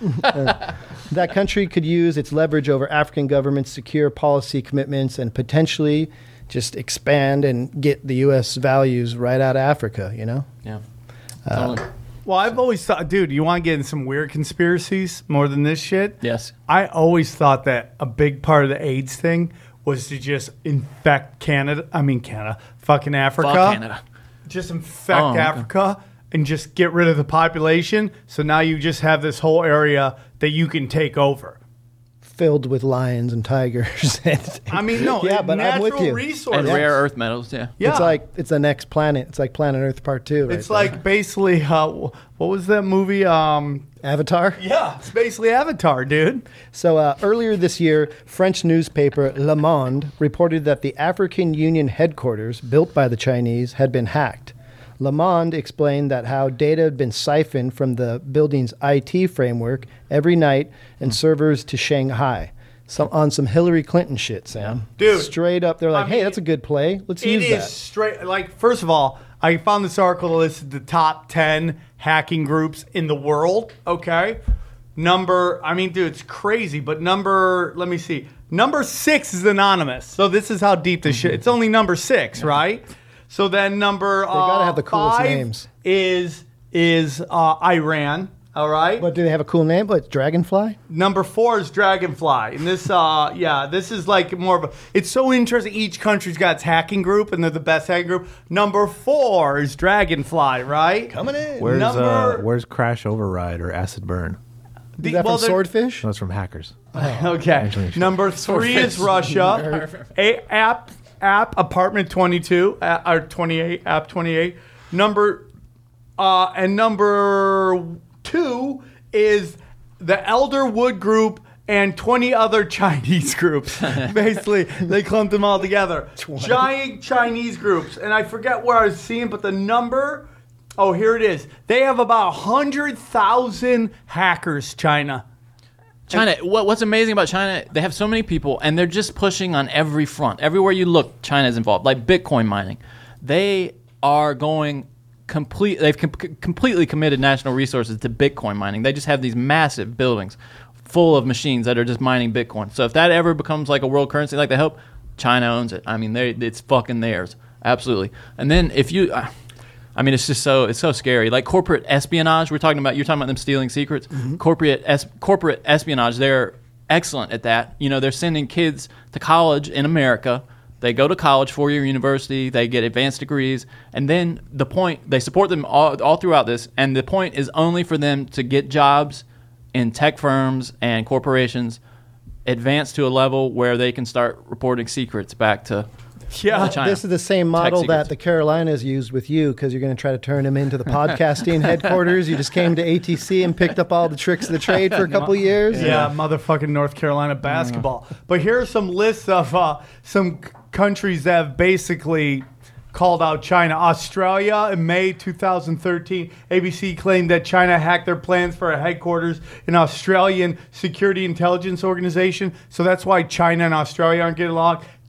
uh, that country could use its leverage over African governments, secure policy commitments, and potentially just expand and get the U S values right out of Africa, you know? Yeah. Uh, Totally. Well, I've always thought, dude, you want to get in some weird conspiracies more than this shit? Yes. I always thought that a big part of the AIDS thing was to just infect Canada. I mean, Canada. Fucking Africa. Fuck Canada. Just infect Oh, okay. Africa and just get rid of the population. So now you just have this whole area that you can take over. filled with lions and tigers. and, I mean, no, yeah, but I'm with natural you. resources. And rare earth metals, yeah. Yeah. It's like it's the next planet. It's like Planet Earth Part Two. Right It's there. like basically, uh, what was that movie? Um, Avatar. yeah, it's basically Avatar, dude. So uh, earlier this year, French newspaper Le Monde reported that the African Union headquarters, built by the Chinese, had been hacked. Le Monde explained that how data had been siphoned from the building's I T framework every night and servers to Shanghai. Some on some Hillary Clinton shit, Sam. Dude, straight up, they're like, I "Hey, mean, that's a good play. Let's It use is that." straight. Like, first of all, I found this article that listed the top ten hacking groups in the world. Okay, number. I mean, dude, it's crazy. But number. Let me see. Number six is anonymous. So this is how deep this shit. It's only number six, right? So then number. They gotta have the coolest five names. Is is uh, Iran? All right. But do they have a cool name? What, Dragonfly? Number four is Dragonfly. And this, uh, yeah, this is like more of a, it's so interesting. Each country's got its hacking group, and they're the best hacking group. Number four is Dragonfly, right? Coming in. Where's uh, Number- where's Crash Override or Acid Burn? The- Is that well, from they're- Swordfish? No, it's from Hackers. Okay. Actually, sure. Number three is Russia. A, app, app, Apartment twenty-two, uh, or twenty-eight, App twenty-eight. Number, uh, and number two is the Elderwood Group and twenty other Chinese groups. Basically, they clumped them all together. Giant Chinese groups. And I forget where I was seeing, but the number, oh, here it is. They have about one hundred thousand hackers, China. China, what, what's amazing about China, they have so many people, and they're just pushing on every front. Everywhere you look, China's involved, like Bitcoin mining. They are going complete. They've com- completely committed national resources to Bitcoin mining. They just have these massive buildings full of machines that are just mining Bitcoin. So if that ever becomes like a world currency, like they hope, China owns it. I mean, they it's fucking theirs, absolutely. And then if you, uh, I mean, it's just so it's so scary. Like corporate espionage, we're talking about. You're talking about them stealing secrets. Mm-hmm. Corporate es- corporate espionage. They're excellent at that. You know, they're sending kids to college in America. They go to college, four-year university, they get advanced degrees, and then the point, they support them all, all throughout this, and the point is only for them to get jobs in tech firms and corporations, advance to a level where they can start reporting secrets back to Yeah. China. This is the same model secrets. that the Carolinas used with you because you're going to try to turn them into the podcasting headquarters. You just came to A T C and picked up all the tricks of the trade for a couple of years. Yeah, motherfucking North Carolina basketball. But here are some lists of uh, some c- countries that have basically called out China. Australia in May two thousand thirteen, A B C claimed that China hacked their plans for a headquarters in Australian Security Intelligence Organization. So that's why China and Australia aren't getting along.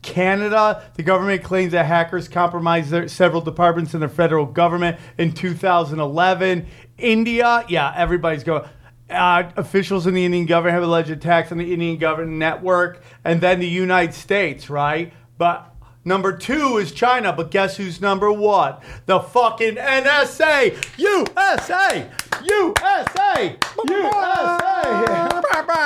Canada, the government claims that hackers compromised their, several departments in the federal government in two thousand eleven. India, yeah, everybody's going. Uh, officials in the Indian government have alleged attacks on the Indian government network, and then the United States, right? But number two is China, but guess who's number one? The fucking N S A! U S A! U S A! U S A!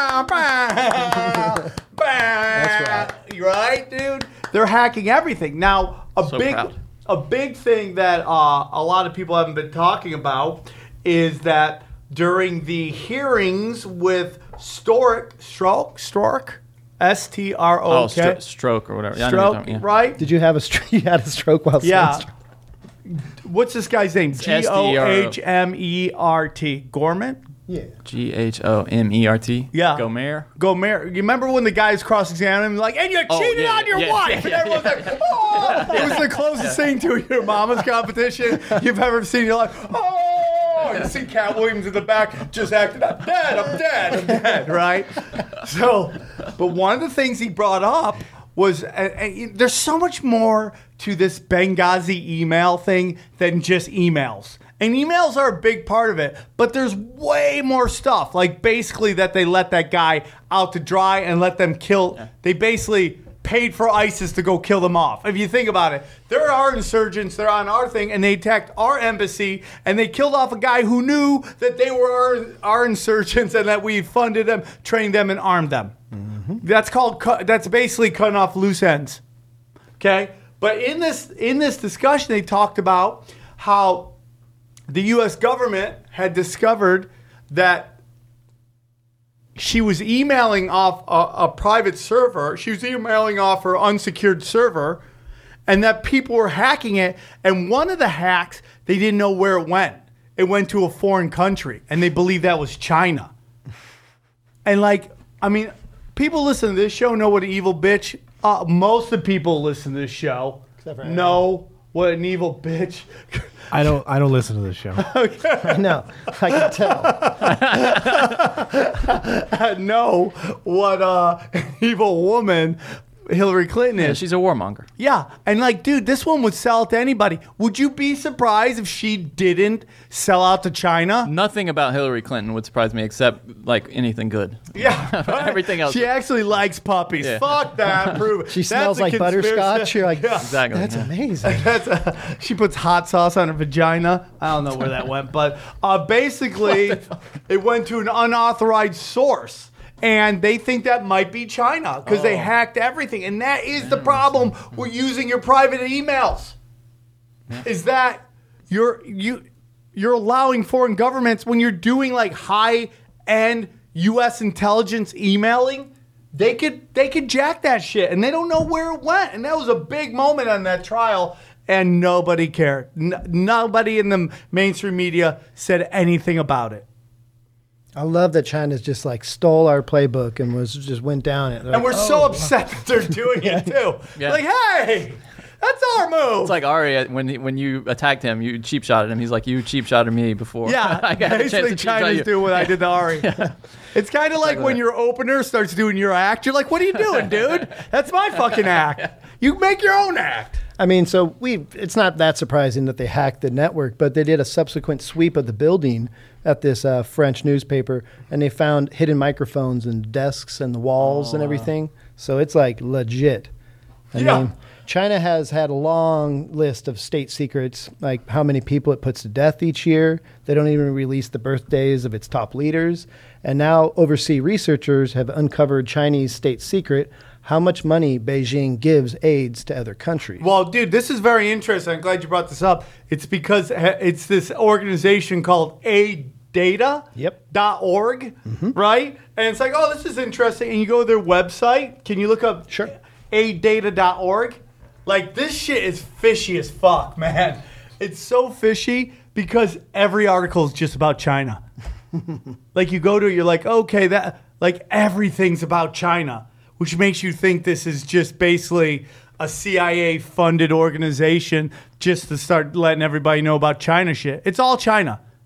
That's right. Right, dude? They're hacking everything. Now, a So big proud. a big thing that uh, a lot of people haven't been talking about is that during the hearings with Stork, Stroke, Stork, S T R O Oh, K. stro- stroke or whatever. Yeah, I know what you're Stroke, talking- yeah. right? Did you have a stroke? You had a stroke while saying Yeah. stroke. What's this guy's name? It's G O H M E R T. Gorman? Yeah. G H O M E R T. Yeah. Gomer. Gomer. You remember when the guys cross-examined him, like, and you Oh, cheated yeah, on your yeah, wife? yeah, and everyone's like, oh! It was the closest thing to your mama's competition you've ever seen in your life. Oh! You see Cat Williams in the back just acting out, dead, I'm dead, I'm dead, right? So, but one of the things he brought up was, and, and there's so much more to this Benghazi email thing than just emails. And emails are a big part of it, but there's way more stuff. Like basically that they let that guy out to dry and let them kill. Yeah. They basically paid for ISIS to go kill them off. If you think about it, there are insurgents, they're on our thing, and they attacked our embassy, and they killed off a guy who knew that they were our, our insurgents and that we funded them, trained them, and armed them. Mm-hmm. That's called, that's basically cutting off loose ends. Okay? But in this in this discussion, they talked about how the U S government had discovered that she was emailing off a, a private server. She was emailing off her unsecured server, and that people were hacking it. And one of the hacks, they didn't know where it went. It went to a foreign country, and they believed that was China. And like, I mean, people listen to this show know what an evil bitch. Uh, most of the people listen to this show know what an evil bitch. I don't. I don't listen to this show. I know. I can tell. know what uh, an evil woman Hillary Clinton is. Yeah, she's a warmonger. Yeah, and like, dude, this one would sell to anybody. Would you be surprised if she didn't sell out to China? Nothing about Hillary Clinton would surprise me except like anything good. Yeah, everything else. She actually likes puppies. Yeah. Fuck that. Prove it. She That's smells a like conspiracy. butterscotch. You're like, Yeah. Exactly. that's yeah. amazing. That's a, she puts hot sauce on her vagina. I don't know where that went, but uh, basically, it went to an unauthorized source. And they think that might be China because oh. they hacked everything. And that is the problem with using your private emails. Yeah. Is that you're you you're allowing foreign governments, when you're doing like high-end U S intelligence emailing, they could they could jack that shit, and they don't know where it went. And that was a big moment on that trial, and nobody cared. N- nobody in the mainstream media said anything about it. I love that China's just like stole our playbook and was just went down it. They're and like, we're oh, so upset that they're doing it too. Yeah. Like, hey, that's our move. It's like Ari when he, when you attacked him, you cheap shotted him. He's like, you cheap shotted me before. Yeah, I got a chance basically to cheap shot China's you. doing what yeah. I did to Ari. Yeah. It's kind of like Exactly when that. your opener starts doing your act. You're like, what are you doing, dude? That's my fucking act. You make your own act. I mean, so we it's not that surprising that they hacked the network, but they did a subsequent sweep of the building at this uh, French newspaper, and they found hidden microphones and desks and the walls Oh, and everything. So it's like legit. I Yeah. mean, China has had a long list of state secrets, like how many people it puts to death each year. They don't even release the birthdays of its top leaders. And now overseas researchers have uncovered Chinese state secret, how much money Beijing gives aids to other countries. Well, dude, this is very interesting. I'm glad you brought this up. It's because it's this organization called A Data Yep. dot org, right? And it's like, oh, this is interesting. And you go to their website. Can you look up Sure. A Data dot org? Like, this shit is fishy as fuck, man. It's so fishy because every article is just about China. Like, you go to it, you're like, okay, that, like, everything's about China, which makes you think this is just basically a C I A-funded organization just to start letting everybody know about China shit. It's all China.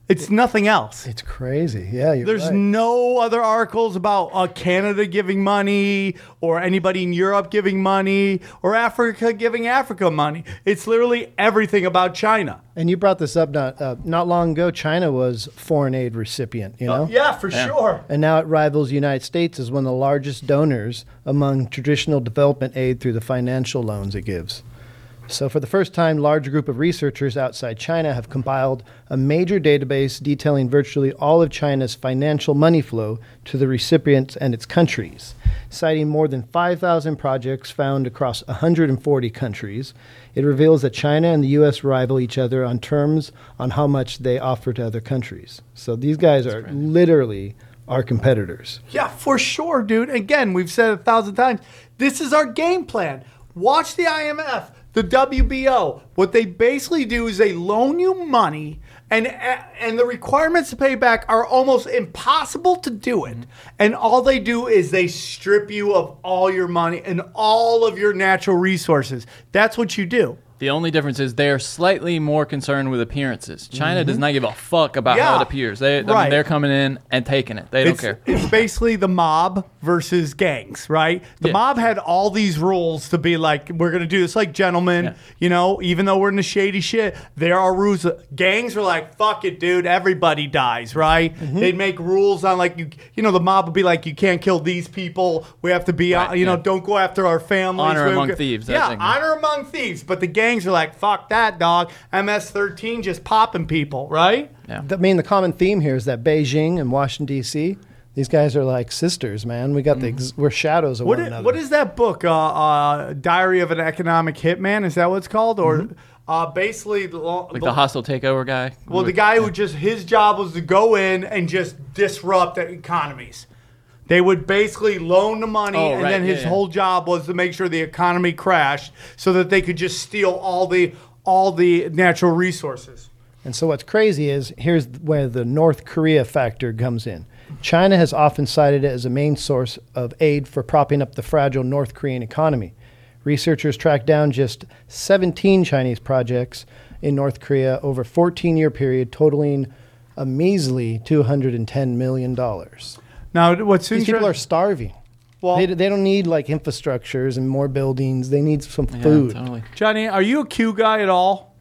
It's nothing else. It's crazy. Yeah, you're There's right. no other articles about uh, Canada giving money or anybody in Europe giving money or Africa giving Africa money. It's literally everything about China. And you brought this up not uh, not long ago. China was foreign aid recipient, you know? Uh, yeah, for Yeah. sure. And now it rivals the United States as one of the largest donors among traditional development aid through the financial loans it gives. So for the first time, large group of researchers outside China have compiled a major database detailing virtually all of China's financial money flow to the recipients and its countries. Citing more than five thousand projects found across one hundred forty countries, it reveals that China and the U S rival each other on terms on how much they offer to other countries. So these guys are literally our competitors. Yeah, for sure, dude. Again, we've said it a thousand times. This is our game plan. Watch the I M F, the W B O. What they basically do is they loan you money, and and the requirements to pay back are almost impossible to do it. And all they do is they strip you of all your money and all of your natural resources. That's what you do. The only difference is they're slightly more concerned with appearances. China mm-hmm. does not give a fuck about yeah, how it appears. They, I right. mean, they're coming in and taking it. They don't it's, care. It's basically the mob versus gangs, right? The Yeah. mob had all these rules to be like, we're going to do this like gentlemen, Yeah. you know, even though we're in the shady shit, there are rules. Gangs were like, fuck it, dude, everybody dies, right? Mm-hmm. They'd make rules on like, you you know, the mob would be like, you can't kill these people. We have to be, Right, uh, you know, yeah. don't go after our families. Honor We among go- thieves, that Yeah, thing. honor among thieves. But the gangs are like, fuck that, dog. M S thirteen just popping people, right? Yeah. I mean, the common theme here is that Beijing and Washington, D C, these guys are like sisters, man. We got the ex- we're shadows of What one is, another. what is that book? Uh, uh, Diary of an Economic Hitman? Is that what it's called? Or uh, basically, the, Like the hostile takeover guy. well, the guy who just his job was to go in and just disrupt the economies. They would basically loan the money, Oh, and right, then his yeah, yeah. whole job was to make sure the economy crashed, so that they could just steal all the all the natural resources. And so what's crazy is here's where the North Korea factor comes in. China has often cited it as a main source of aid for propping up the fragile North Korean economy. Researchers tracked down just seventeen Chinese projects in North Korea over a fourteen-year period, totaling a measly two hundred ten million dollars. Now, what's These people are interesting? starving. Well, They, they don't need like infrastructures and more buildings. They need some Yeah, food. totally. Johnny, are you a Q guy at all?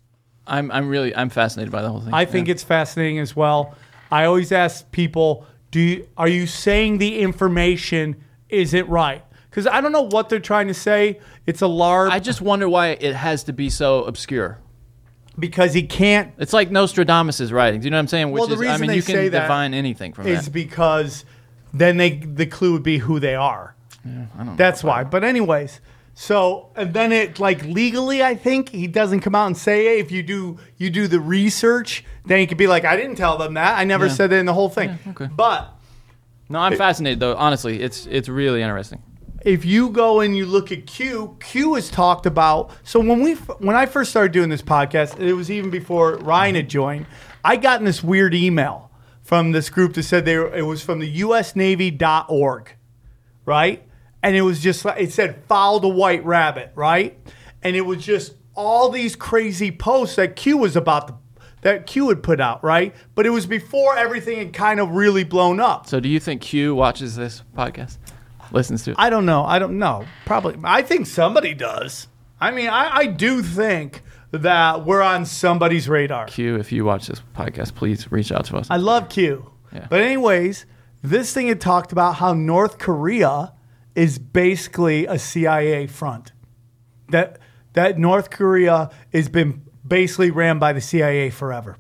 I'm I'm really I'm fascinated by the whole thing. I think Yeah. it's fascinating as well. I always ask people, "Do you, are you saying the information isn't right?" Because I don't know what they're trying to say. It's a large I just wonder why it has to be so obscure. because he can't. It's like Nostradamus' writings. You know what I'm saying? Which Well, the is, reason I mean, they you can say that divine anything from Is that. because then they the clue would be who they are. I don't know That's about why. But anyways, so and then it like legally, I think he doesn't come out and say it. If you do you do the research, then he could be like, I didn't tell them that. I never Yeah. said that in the whole thing. Yeah, okay. But No, I'm fascinated though. Honestly, it's it's really interesting. if you go and you look at Q, Q is talked about. So when we when I first started doing this podcast, it was even before Ryan had joined. I got in this weird email from this group that said they were, it was from the U S Navy dot org, right? And it was just like it said "follow the white rabbit," right? And it was just all these crazy posts that Q was about to, that Q had put out, right? But it was before everything had kind of really blown up. So, do you think Q watches this podcast? Listens to it? I don't know. I don't know. Probably. I think somebody does. I mean, I, I do think that we're on somebody's radar. Q, if you watch this podcast, please reach out to us. I love Q. Yeah. But anyways, this thing had talked about how North Korea is basically a C I A front. That that North Korea has been basically ran by the C I A forever.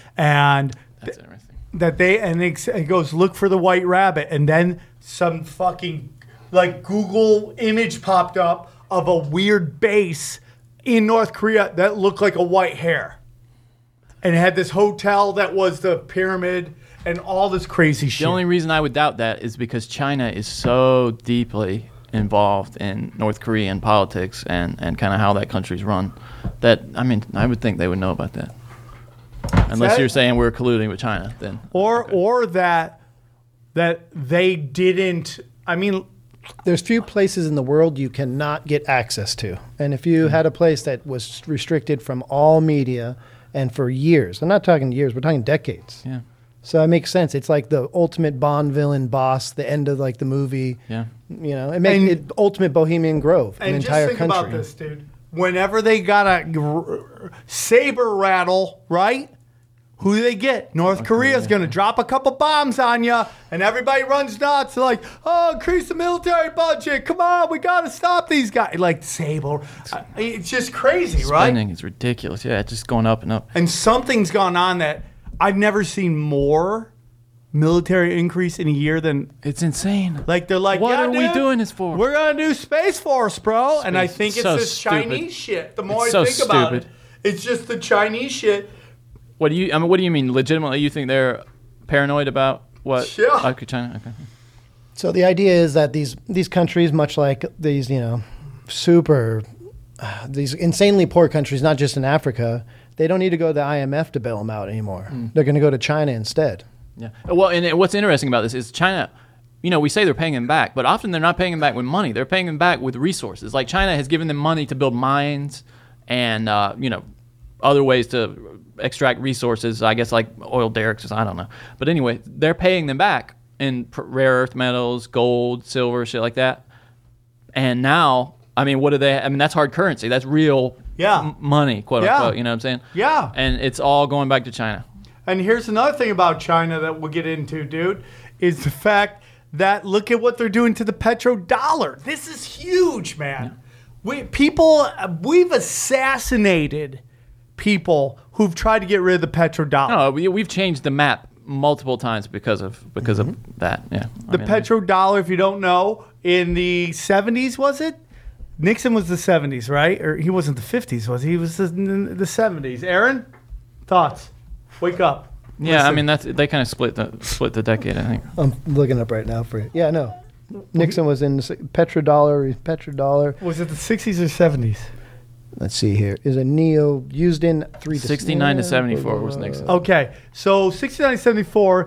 And That's interesting. that they and it it goes look for the white rabbit, and then some fucking like Google image popped up of a weird base in North Korea that looked like a white hair, and it had this hotel that was the pyramid and all this crazy shit. The only reason I would doubt that is because China is so deeply involved in North Korean politics and, and kind of how that country's run that, I mean, I would think they would know about that. Unless that- you're saying we're colluding with China, then. or or that that they didn't. I mean, There's few places in the world you cannot get access to. And if you had a place that was restricted from all media and for years. I'm not talking years. We're talking decades. Yeah. So it makes sense. It's like the ultimate Bond villain boss, the end of like the movie. Yeah. You know, it makes it ultimate Bohemian Grove, an And just entire think country. about this, dude. Whenever they got a r- saber rattle, right? Who do they get? North, North Korea's going to drop a couple bombs on you, and everybody runs nuts. They're like, oh, increase the military budget. Come on, we got to stop these guys. Like, Sable. It's just crazy, right? Spending is ridiculous. Yeah, it's just going up and up. And something's gone on that I've never seen more military increase in a year than... It's insane. Like, they're like, what yeah, are dude, we doing this for? We're going to do Space Force, bro. Space, and I think it's so this stupid. Chinese shit. The more it's I so think about stupid. it, it's just the Chinese shit. What do you? I mean, what do you mean? Legitimately, you think they're paranoid about what? Yeah. Okay, China. Okay. So the idea is that these these countries, much like these, you know, super, uh, these insanely poor countries, not just in Africa, they don't need to go to the I M F to bail them out anymore. Mm. They're going to go to China instead. Yeah. Well, and what's interesting about this is China. You know, we say they're paying them back, but often they're not paying them back with money. They're paying them back with resources. Like China has given them money to build mines and uh, you know, other ways to extract resources, I guess, like oil derricks, I don't know. But anyway, they're paying them back in pr- rare earth metals, gold, silver, shit like that. And now, I mean, what do they, I mean, that's hard currency. That's real yeah. m- money, quote yeah. unquote, you know what I'm saying? Yeah. And it's all going back to China. And here's another thing about China that we'll get into, dude, is the fact that look at what they're doing to the petrodollar. This is huge, man. Yeah. We people, we've assassinated people who've tried to get rid of the petrodollar. No, we, we've changed the map multiple times because of because mm-hmm. of that. Yeah, the I mean, petrodollar, if you don't know, in the seventies was it? Nixon was the seventies, right? Or he wasn't the fifties, was he? He was the, the seventies. Aaron, thoughts? Wake up. Yeah, Listen. I mean that's they kind of split the split the decade, I think. I'm looking up right now for you. Yeah, no. Nixon was in the petrodollar. Petrodollar. Was it the sixties or seventies? Let's see here. Is a neo used in three to sixty-nine to seventy-four was Nixon. Okay, so sixty-nine to seventy-four,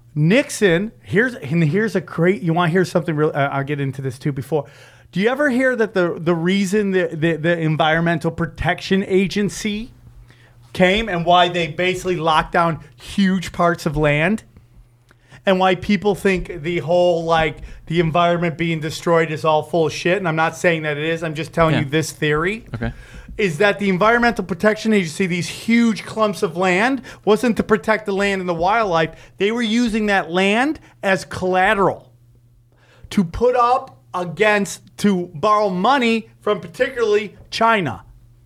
Nixon. Here's and here's a great. You want to hear something real? Uh, I'll get into this too. Before, do you ever hear that the the reason the, the the Environmental Protection Agency came and why they basically locked down huge parts of land? And why people think the whole, like, the environment being destroyed is all full of shit. And I'm not saying that it is. I'm just telling yeah. you this theory. Okay. Is that the Environmental Protection Agency, these huge clumps of land, wasn't to protect the land and the wildlife. They were using that land as collateral to put up against, to borrow money from particularly China.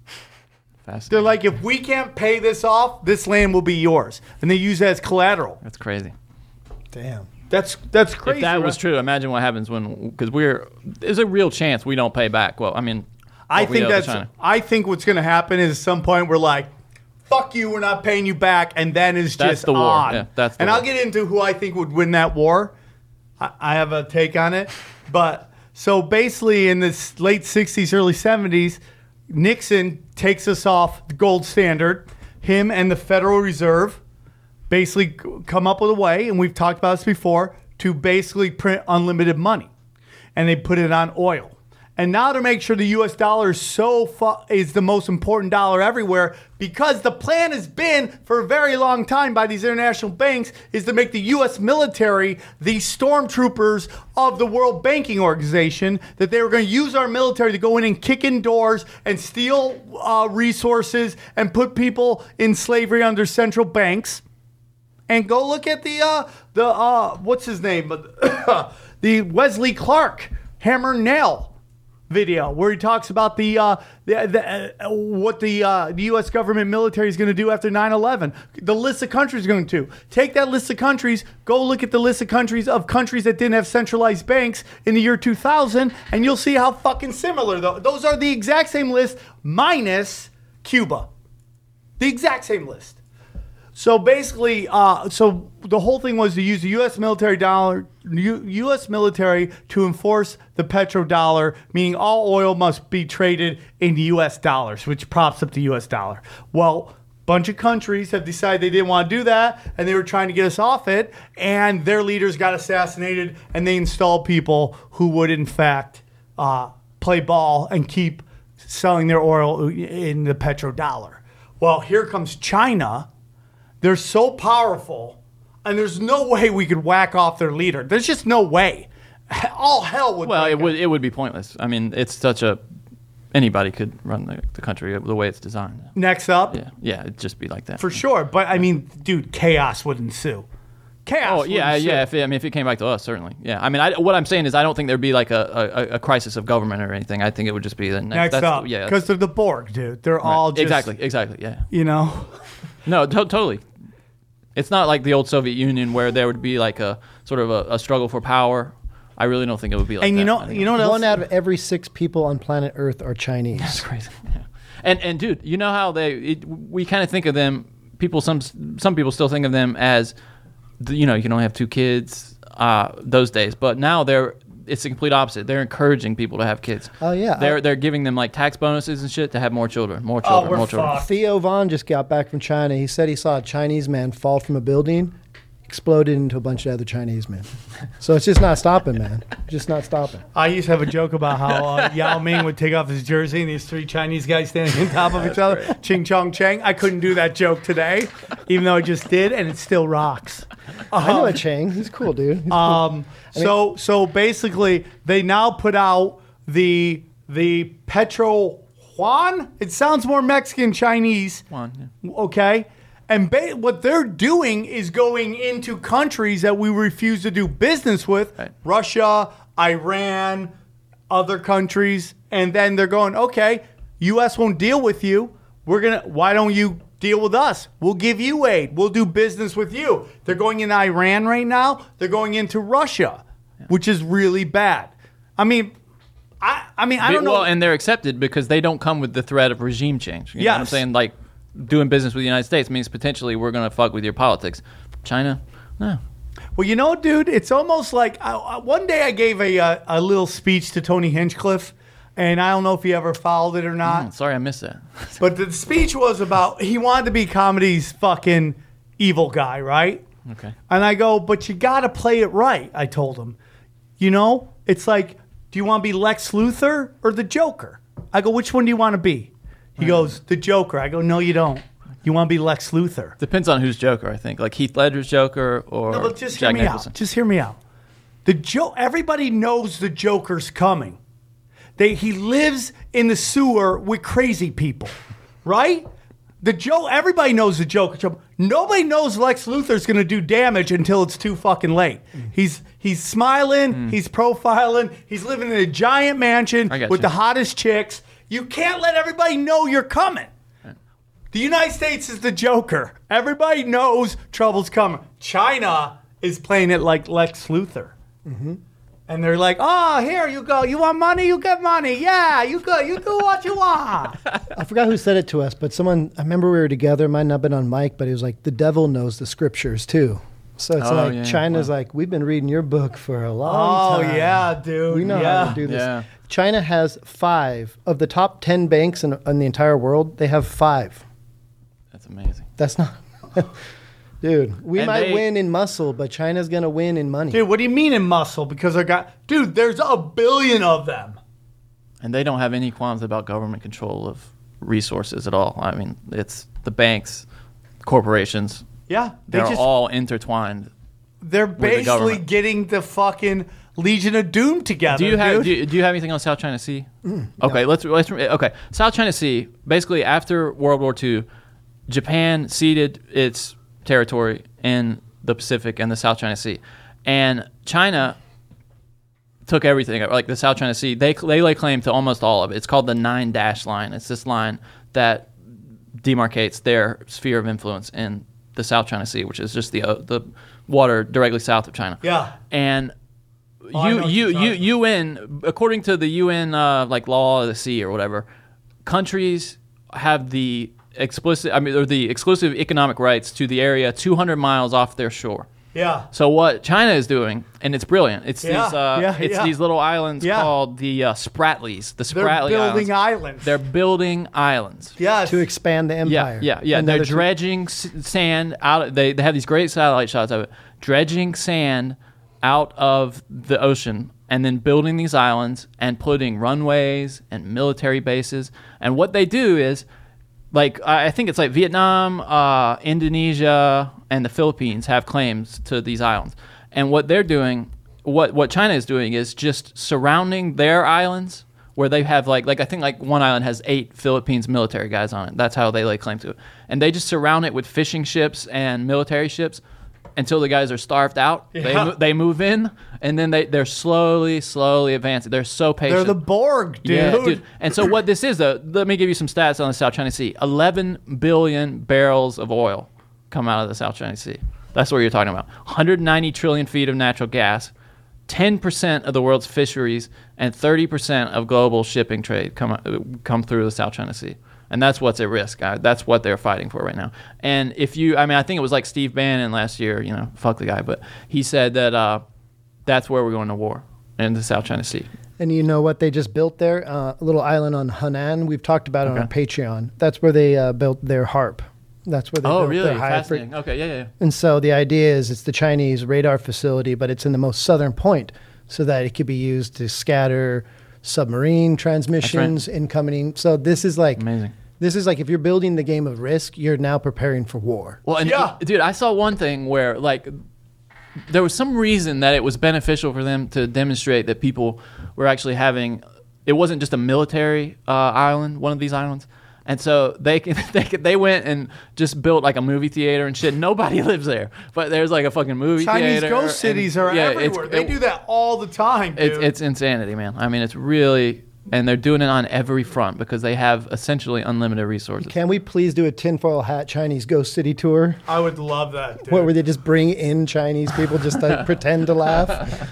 They're like, if we can't pay this off, this land will be yours. And they use it as collateral. That's crazy. Damn. That's that's crazy. If that right? was true, imagine what happens when, because we're, there's a real chance we don't pay back. Well, I mean, I think that's, I think what's going to happen is at some point we're like, fuck you, we're not paying you back. And then it's that's just the war. on. Yeah, that's the and war. I'll get into who I think would win that war. I, I have a take on it. But so basically in the late sixties, early seventies, Nixon takes us off the gold standard. Him and the Federal Reserve basically come up with a way, and we've talked about this before, to basically print unlimited money. And they put it on oil. And now to make sure the U S dollar is so fu- is the most important dollar everywhere, because the plan has been for a very long time by these international banks is to make the U S military the stormtroopers of the World Banking Organization, that they were going to use our military to go in and kick in doors and steal uh, resources and put people in slavery under central banks. And go look at the, uh, the uh, what's his name? the Wesley Clark Hammer and Nail video where he talks about the, uh, the, the uh, what the, uh, the U S government military is going to do after nine eleven. The list of countries going to. Take that list of countries, go look at the list of countries of countries that didn't have centralized banks in the year two thousand, and you'll see how fucking similar though. Those are the exact same list minus Cuba. The exact same list. So basically, uh, so the whole thing was to use the U S military dollar, U- U S military to enforce the petrodollar, meaning all oil must be traded in U S dollars, which props up the U S dollar. Well, a bunch of countries have decided they didn't want to do that, and they were trying to get us off it, and their leaders got assassinated, and they installed people who would, in fact, uh, play ball and keep selling their oil in the petrodollar. Well, here comes China. They're so powerful, and there's no way we could whack off their leader. There's just no way. All hell would. Well, break it would out. it would be pointless. I mean, it's such a anybody could run the, the country the way it's designed. Next up, Yeah, yeah, it'd just be like that for sure. But I mean, dude, chaos would ensue. Chaos. Oh would yeah, ensue. yeah. If it, I mean, if it came back to us, certainly. Yeah. I mean, I, what I'm saying is, I don't think there'd be like a, a, a crisis of government or anything. I think it would just be the next. Next that's, up, yeah, because they're the Borg, dude. They're all just exactly, exactly. Yeah. You know. No, to- totally. It's not like the old Soviet Union where there would be like a sort of a, a struggle for power. I really don't think it would be like And that. you know, anymore. you know what else? One out of every six people on planet Earth are Chinese. That's crazy. Yeah. And and dude, you know how they it, we kind of think of them. People some some people still think of them as, the, you know, you can only have two kids uh, those days. But now they're it's the complete opposite. They're encouraging people to have kids. Oh, yeah. They're I- they're giving them like tax bonuses and shit to have more children, more Oh, children, we're more children. fucked. Theo Vaughn just got back from China. He said he saw a Chinese man fall from a building, exploded into a bunch of other Chinese men. So it's just not stopping, man. Just not stopping. I used to have a joke about how uh, Yao Ming would take off his jersey and these three Chinese guys standing on top of each other. Ching Chong Chang. I couldn't do that joke today, even though I just did, and it still rocks. I know a Chang. He's cool, dude. He's cool. Um, so so basically, they now put out the the Petro Juan. It sounds more Mexican Chinese. Juan, yeah. Okay. And ba- what they're doing is going into countries that we refuse to do business with, Right. Russia, Iran, other countries, and then they're going, okay, U S won't deal with you. We're gonna. Why don't you deal with us? We'll give you aid. We'll do business with you. They're going into Iran right now. They're going into Russia, which is really bad. I mean, I. I mean, I don't know. Well, and they're accepted because they don't come with the threat of regime change. You know what I'm Yes. saying? Like doing business with the United States means potentially we're going to fuck with your politics. China, no. Well, you know, dude, it's almost like I, I, one day I gave a, a a little speech to Tony Hinchcliffe, and I don't know if he ever followed it or not. Mm, sorry, I missed that. But the speech was about he wanted to be comedy's fucking evil guy, right? Okay. And I go, but you got to play it right. I told him, you know, it's like, do you want to be Lex Luthor or the Joker? I go, which one do you want to be? He goes, the Joker. I go, no, you don't. You want to be Lex Luthor. Depends on who's Joker, I think. Like Heath Ledger's Joker or No, but just Jack hear me Nicholson. out. Just hear me out. The jo- Everybody knows the Joker's coming. They he lives in the sewer with crazy people, right? The Joe. Everybody knows the Joker. Nobody knows Lex Luthor's going to do damage until it's too fucking late. He's he's smiling. Mm. He's profiling. He's living in a giant mansion I got with you. the hottest chicks. You can't let everybody know you're coming. The United States is the Joker. Everybody knows trouble's coming. China is playing it like Lex Luthor. Mm-hmm. And they're like, oh, here you go. You want money? You get money. Yeah, you go. You do what you want. I forgot who said it to us, but someone, I remember we were together, might not have been on mic, but he was like, the devil knows the scriptures too. So it's Oh, like yeah, China's wow. like, we've been reading your book for a long Oh, time. yeah, dude. We know yeah. how to do this. Yeah. China has five. Of the top ten banks in, in the entire world, they have five. That's amazing. That's not... Dude, we And might they- win in muscle, but China's going to win in money. Dude, what do you mean in muscle? Because I got, dude, there's a billion of them. And they don't have any qualms about government control of resources at all. I mean, it's the banks, corporations. Yeah. They They're just, all intertwined. they're the basically government. getting the fucking Legion of Doom together. Do you have dude. do you, do you have anything on South China Sea? okay, let's let's okay. South China Sea. Basically, after World War Two, Japan ceded its territory in the Pacific and the South China Sea, and China took everything. Like the South China Sea, they they lay claim to almost all of it. It's called the Nine Dash Line. It's this line that demarcates their sphere of influence in the South China Sea, which is just the uh, the water directly south of China. Yeah. And Oh, I know you what you you're you talking U N, according to the U N uh, like law of the sea or whatever, countries have the explicit I mean or the exclusive economic rights to the area two hundred miles off their shore. Yeah. So what China is doing, and it's brilliant. It's Yeah, these uh, yeah, it's yeah. these little islands Yeah. called the uh, Spratlys. The They're Spratly building Islands. islands. They're building islands. yes. To expand the Yeah, empire. yeah, yeah. And They're another two- dredging s- sand out. They they have these great satellite shots of it, dredging sand out of the ocean, and then building these islands and putting runways and military bases. And what they do is like I think it's like Vietnam, uh, Indonesia, and the Philippines have claims to these islands. And what they're doing, what what China is doing, is just surrounding their islands where they have like like I think like one island has eight Philippines military guys on it. That's how they lay claim to it. And they just surround it with fishing ships and military ships until the guys are starved out. Yeah. They mo- they move in, and then they they're slowly slowly advancing. They're so patient. They're the Borg, dude. Yeah, dude. And so what this is, though, let me give you some stats on the South China Sea. eleven billion barrels of oil come out of the South China Sea. That's what you're talking about. one hundred ninety trillion feet of natural gas, ten percent of the world's fisheries, and thirty percent of global shipping trade come come through the South China Sea. And that's what's at risk. Guys. That's what they're fighting for right now. And if you, I mean, I think it was like Steve Bannon last year, you know, fuck the guy, but he said that uh, that's where we're going to war, in the South China Sea. And you know what they just built there? Uh, a little island on Hainan. We've talked about it Okay. on Patreon. That's where they uh, built their HARP. That's where they Oh, built really? their high Fascinating. Okay, yeah, yeah, yeah. And so the idea is it's the Chinese radar facility, but it's in the most southern point so that it could be used to scatter submarine transmissions, incoming. So this is like amazing. This is like if you're building the game of Risk, you're now preparing for war. Well, and Yeah. dude, I saw one thing where like there was some reason that it was beneficial for them to demonstrate that people were actually having. It wasn't just a military uh, island, one of these islands, and so they can, they can, they went and just built like a movie theater and shit. Nobody lives there, but there's like a fucking movie Chinese theater. ghost cities are yeah, it's- everywhere. They it- do that all the time, dude. It's, it's insanity, man. I mean, it's really, and they're doing it on every front because they have essentially unlimited resources. Can we please do a tinfoil hat Chinese ghost city tour? I would love that, dude. What, where they just bring in Chinese people just to pretend to laugh?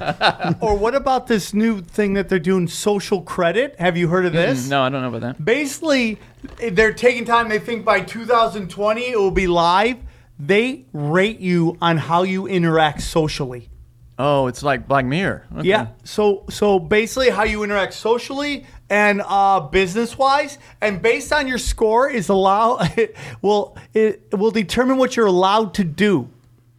Or what about this new thing that they're doing, social credit? Have you heard of this? Mm, no, I don't know about that. Basically, they're taking time. They think by two thousand twenty it will be live. They rate you on how you interact socially. Oh, it's like Black Mirror. Okay. Yeah. So so basically how you interact socially and uh, business wise, and based on your score is allow it will it will determine what you're allowed to do.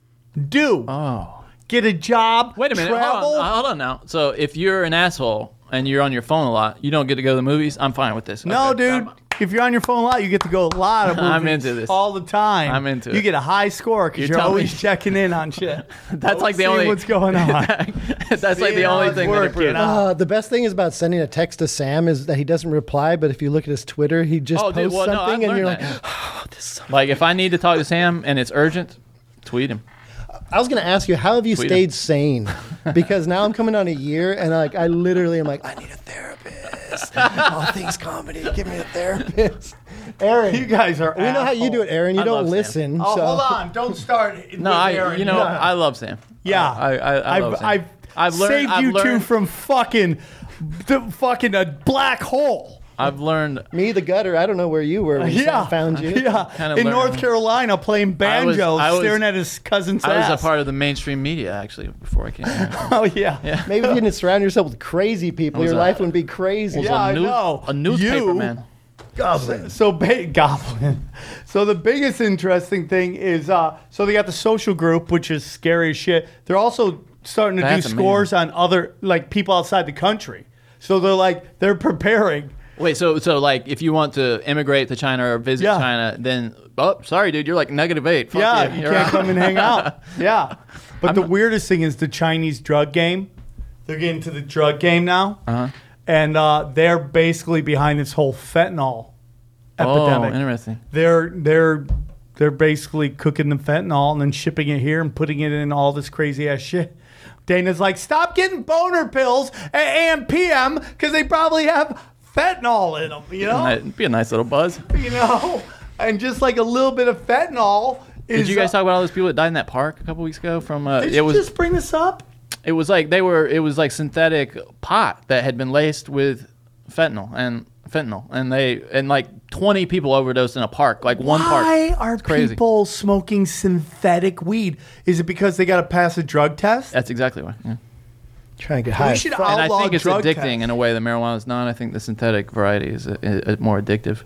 Do. Oh. Get a job. Wait a minute. Travel. Hold on. Hold on now. So if you're an asshole and you're on your phone a lot, you don't get to go to the movies. I'm fine with this. No, Okay. dude. If you're on your phone a lot, you get to go a lot of movies. I'm into this. all the time. I'm into you it. get a high score because You're you're, telling always me- checking in on shit. That's like the Seeing only. what's going on. That's like Seeing the how only it's thing that working improves. out. Uh, the best thing is about sending a text to Sam is that he doesn't reply, but if you look at his Twitter, he just Oh, posts dude. Well, no, I've something and you're learned like, that. Like if I need to talk to Sam and it's urgent, tweet him. I was going to ask you, how have you Tweet stayed him. sane? Because now I'm coming on a year and like I literally am like, I need a therapist. All things comedy, give me a therapist. Aaron, You guys are we know how you do it, Aaron. You I don't love Sam. listen. Oh, so. hold on! Don't start. with No, I. Aaron. You know, Yeah. I love Sam. Yeah, I. I, I I've, love Sam. I've, I've learned. saved I've you two learned, from fucking, the fucking a black hole. I've learned. Me, the gutter. I don't know where you were when Yeah, Sam found you. Yeah, Kinda in learned. North Carolina, playing I was- banjo, I was- staring at his cousin's I was ass. a part of the mainstream media actually before I came here. Oh yeah, Yeah. Maybe if you didn't surround yourself with crazy people, I was your a- life wouldn't be crazy. Was Yeah, a I news- know. A newspaper You- man. Goblin. So ba- Goblin. So the biggest interesting thing is, uh, so they got the social group, which is scary as shit. They're also starting to That's do scores amazing. on other, like people outside the country. So they're like, they're preparing. Wait, so so like if you want to immigrate to China or visit Yeah. China, then oh sorry, dude, you're like negative eight. Fuck yeah, you. you You're can't out. come and hang out. Yeah. But I'm the not- weirdest thing is the Chinese drug game. They're getting to the drug game now. Uh-huh. And uh, they're basically behind this whole fentanyl Oh, epidemic. interesting. They're they're they're basically cooking the fentanyl and then shipping it here and putting it in all this crazy ass shit. Dana's like, stop getting boner pills at A M P M because they probably have fentanyl in them. You know, It'd be a nice little buzz. you know, and just like a little bit of fentanyl. Is, Did you guys uh, talk about all those people that died in that park a couple weeks ago? From uh, Did it you was just bring this up? it was like they were it was like synthetic pot that had been laced with fentanyl and fentanyl and they and like twenty people overdosed in a park, like one park. Why are It's crazy. people smoking synthetic weed? Is it because they got to pass a drug test? That's exactly why. Yeah. Trying to get high. We should And I outlaw think it's drug addicting tests. in a way that marijuana is not. I think the synthetic variety is, uh more addictive.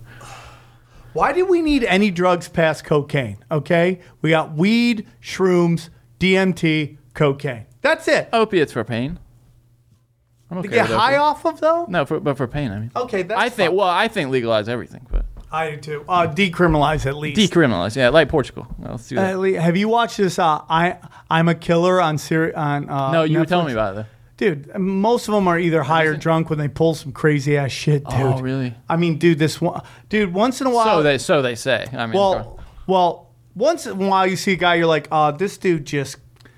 Why do we need any drugs past cocaine? Okay, we got weed, shrooms, D M T, cocaine. That's it. Opiates for pain. I'm okay To get with high opiates. off of though? No, for, but for pain, I mean. Okay, that's I think. fine. Well, I think legalize everything, but I do too. Uh, decriminalize at least. Decriminalize, yeah, like Portugal. Let's do that. At least, have you watched this? Uh, I I'm a Killer on Siri on. Uh, no, you Netflix? were telling me about it. Dude, most of them are either high or drunk when they pull some crazy ass shit, dude. Oh, really? I mean, dude, this one, dude. Once in a while, So they so they say. I mean, well, well, once in a while you see a guy, you're like, oh, this dude just,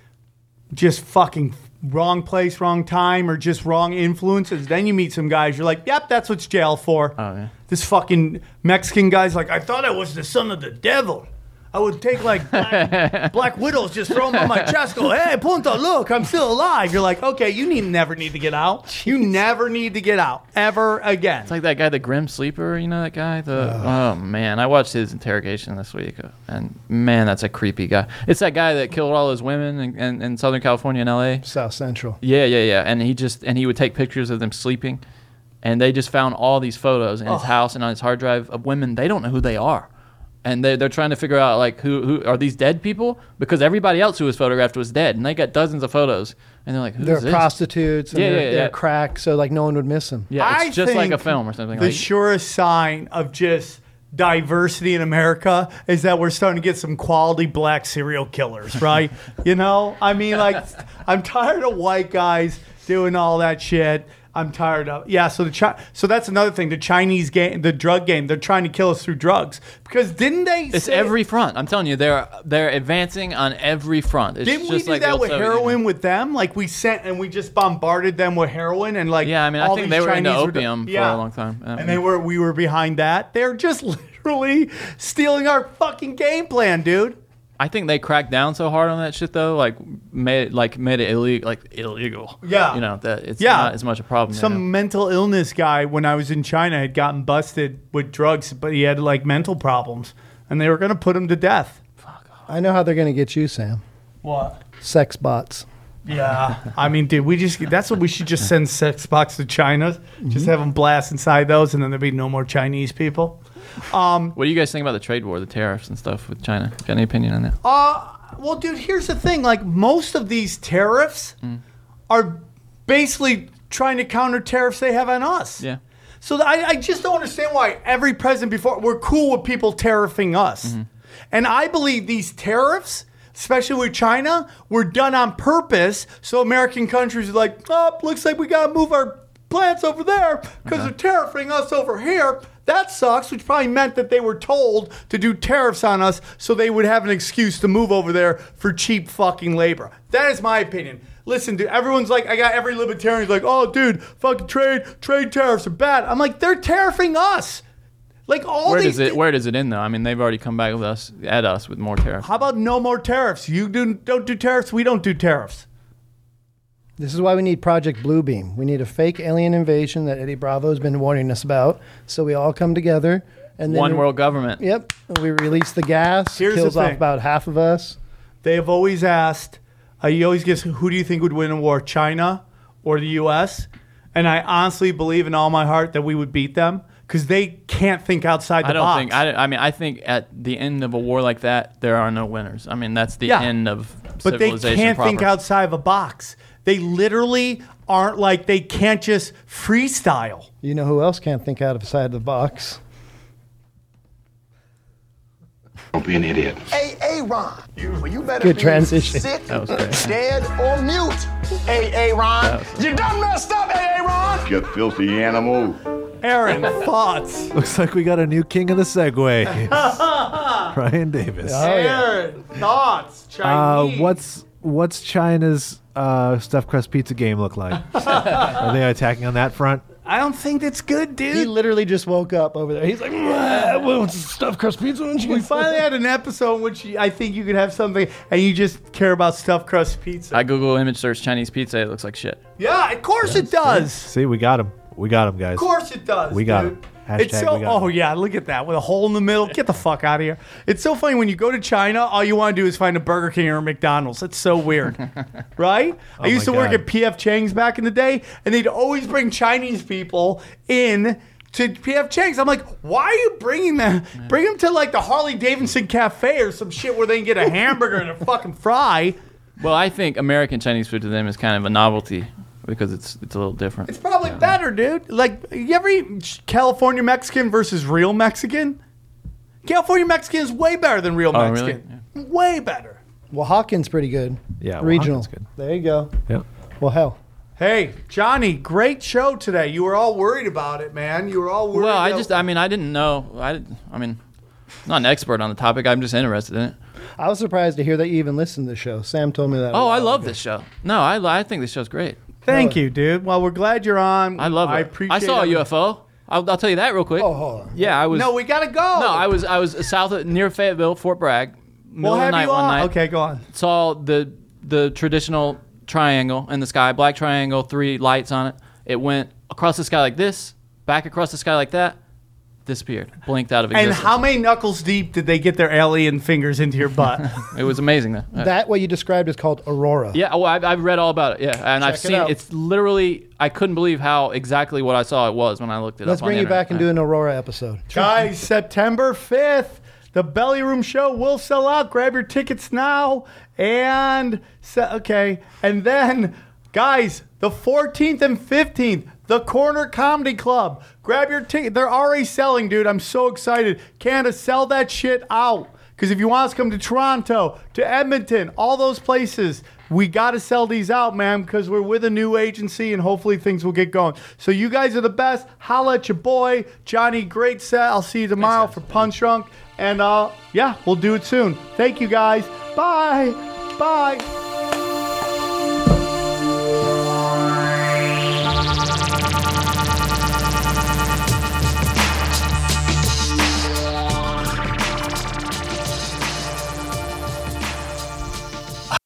just fucking wrong place, wrong time, or just wrong influences. Then you meet some guys, you're like, yep, that's what's jail for. Oh yeah. This fucking Mexican guy's like, I thought I was the son of the devil. I would take like black, black widows, just throw them on my chest, go, hey, punto, look, I'm still alive. You're like, okay, you need never need to get out. Jeez. You never need to get out ever again. It's like that guy, the Grim Sleeper. You know that guy? The oh man, I watched his interrogation this week, and man, that's a creepy guy. It's that guy that killed all those women in, in, in Southern California and L A. South Central. Yeah, yeah, yeah. And he just and he would take pictures of them sleeping, and they just found all these photos in his Oh. house and on his hard drive of women. They don't know who they are. And they they're trying to figure out like who who are these dead people, because everybody else who was photographed was dead, and they got dozens of photos, and they're like, who's They're this? prostitutes and Yeah, they're, yeah, they're yeah. crack, so like no one would miss them. Yeah, it's I just like a think film or something. The like surest sign of just diversity in America is that we're starting to get some quality black serial killers, right? You know, I mean, like, I'm tired of white guys doing all that shit. I'm tired of yeah. So the Chi- so that's another thing. The Chinese game, the drug game. They're trying to kill us through drugs because didn't they? It's say, every front. I'm telling you, they're they're advancing on every front. It's Didn't we just do like the that old with Soviet heroin Union. with them? Like we sent and we just bombarded them with heroin and like Yeah, I mean, I all think these they were into Chinese opium for yeah. a long time. Yeah. And they were we were behind that. They're just literally stealing our fucking game plan, dude. I think they cracked down so hard on that shit though, like made like made it illegal, like illegal. Yeah. you know that it's Yeah. not as much a problem. Some you know? mental illness guy when I was in China had gotten busted with drugs, but he had like mental problems, and they were going to put him to death. I know how they're going to get you, Sam. What? Sex bots. Yeah, I mean, dude, we just—that's what we should just send sex bots to China. Mm-hmm. Just have them blast inside those, and then there'd be no more Chinese people. Um, What do you guys think about the trade war, the tariffs and stuff with China? Got any opinion on that? Uh, well, dude, here's the thing. Like, most of these tariffs Mm. are basically trying to counter tariffs they have on us. Yeah. So I, I just don't understand why every president before, we're cool with people tariffing us. Mm-hmm. And I believe these tariffs, especially with China, were done on purpose. So American countries are like, oh, looks like we got to move our plants over there because Uh-huh. they're tariffing us over here. That sucks, which probably meant that they were told to do tariffs on us so they would have an excuse to move over there for cheap fucking labor. That is my opinion. Listen, dude, everyone's like, I got every libertarian's like, oh, dude, fucking trade, trade tariffs are bad. I'm like, they're tariffing us. Like all Where these does it thi- Where does it end though? I mean, they've already come back with us at us with more tariffs. How about no more tariffs? You do, don't do tariffs, we don't do tariffs. This is why we need Project Bluebeam. We need a fake alien invasion that Eddie Bravo has been warning us about. So we all come together and then One world government. Yep. We release the gas. Here's the kills off thing. about half of us. They have always asked, uh, you always guess, who do you think would win a war, China or the U S? And I honestly believe in all my heart that we would beat them because they can't think outside the I don't box. think. I, I mean, I think at the end of a war like that, there are no winners. I mean, that's the Yeah. end of But they civilization. can't proper. think outside of a box. They literally aren't like, they can't just freestyle. You know who else can't think outside the box? Don't be an idiot. Hey, Aaron, you, you better Good be transition. sick, That was great. dead, or mute. Hey, Aaron, you done messed up, hey, Aaron. You filthy animal. Aaron, thoughts? Looks like we got a new king of the Segway. Ryan Davis. Aaron, thoughts? Uh, Chinese. what's what's China's uh, stuffed crust pizza game look like? Are they attacking on that front? I don't think that's good, dude. He literally just woke up over there. He's like, "What? What's stuffed crust pizza?" We finally had an episode in which I think you could have something and you just care about stuffed crust pizza. I Google image search Chinese pizza. It looks like shit. yeah, of course it does. See, we got him. We got him, guys. Of course it does. We got dude. him. Hashtag It's so, we got oh him. yeah, look at that with a hole in the middle. Get the fuck out of here. It's so funny when you go to China, all you want to do is find a Burger King or a McDonald's. It's so weird, right? I Oh used my to work God. at P F Chang's back in the day, and they'd always bring Chinese people in to P F Chang's. I'm like, why are you bringing them? Bring them to like the Harley Davidson Cafe or some shit where they can get a hamburger and a fucking fry. Well, I think American Chinese food to them is kind of a novelty because it's it's a little different. It's probably better, dude. Like, you ever eat California Mexican versus real Mexican? California Mexican is way better than real Oh, Mexican. Really? Way better. Well, Hawkins pretty good. Yeah, well, regional. Hawkins good. There you go. Yep. Well, hell. Hey, Johnny, great show today. You were all worried about it, man. You were all worried. Well, I that- just, I mean, I didn't know. I, didn't- I mean, I'm not an expert on the topic. I'm just interested in it. I was surprised to hear that you even listened to the show. Sam told me that. a Oh, I while love ago. this show. No, I, I think this show's great. Thank you, dude. Well, we're glad you're on. I love it. I I appreciate saw a every- U F O. I'll, I'll tell you that real quick. Oh, hold on. Yeah, I was. No, we gotta go. No, I was. I was south of, near Fayetteville, Fort Bragg. Middle We'll of the have night you one on. night. Okay, go on. Saw the the traditional triangle in the sky, black triangle, three lights on it. It went across the sky like this, back across the sky like that, disappeared, blinked out of And existence. how many knuckles deep did they get their alien fingers into your butt? It was amazing. Though. That what you described is called Aurora. Yeah, well, I've, I've read all about it. Yeah, and I've Check it seen out. it's literally. I couldn't believe how exactly what I saw it was when I looked it Let's up. on bring the you back and do internet. an Aurora episode. Guys, September fifth, the Belly Room Show will sell out. Grab your tickets now. And, se- okay. And then, guys, the fourteenth and fifteenth, the Corner Comedy Club. Grab your ticket. They're already selling, dude. I'm so excited. Canada, sell that shit out. Because if you want us to come to Toronto, to Edmonton, all those places, we got to sell these out, man, because we're with a new agency and hopefully things will get going. So you guys are the best. Holla at your boy. Johnny, great set. I'll see you tomorrow for Punch Drunk. And uh, yeah, we'll do it soon. Thank you, guys. Bye. Bye.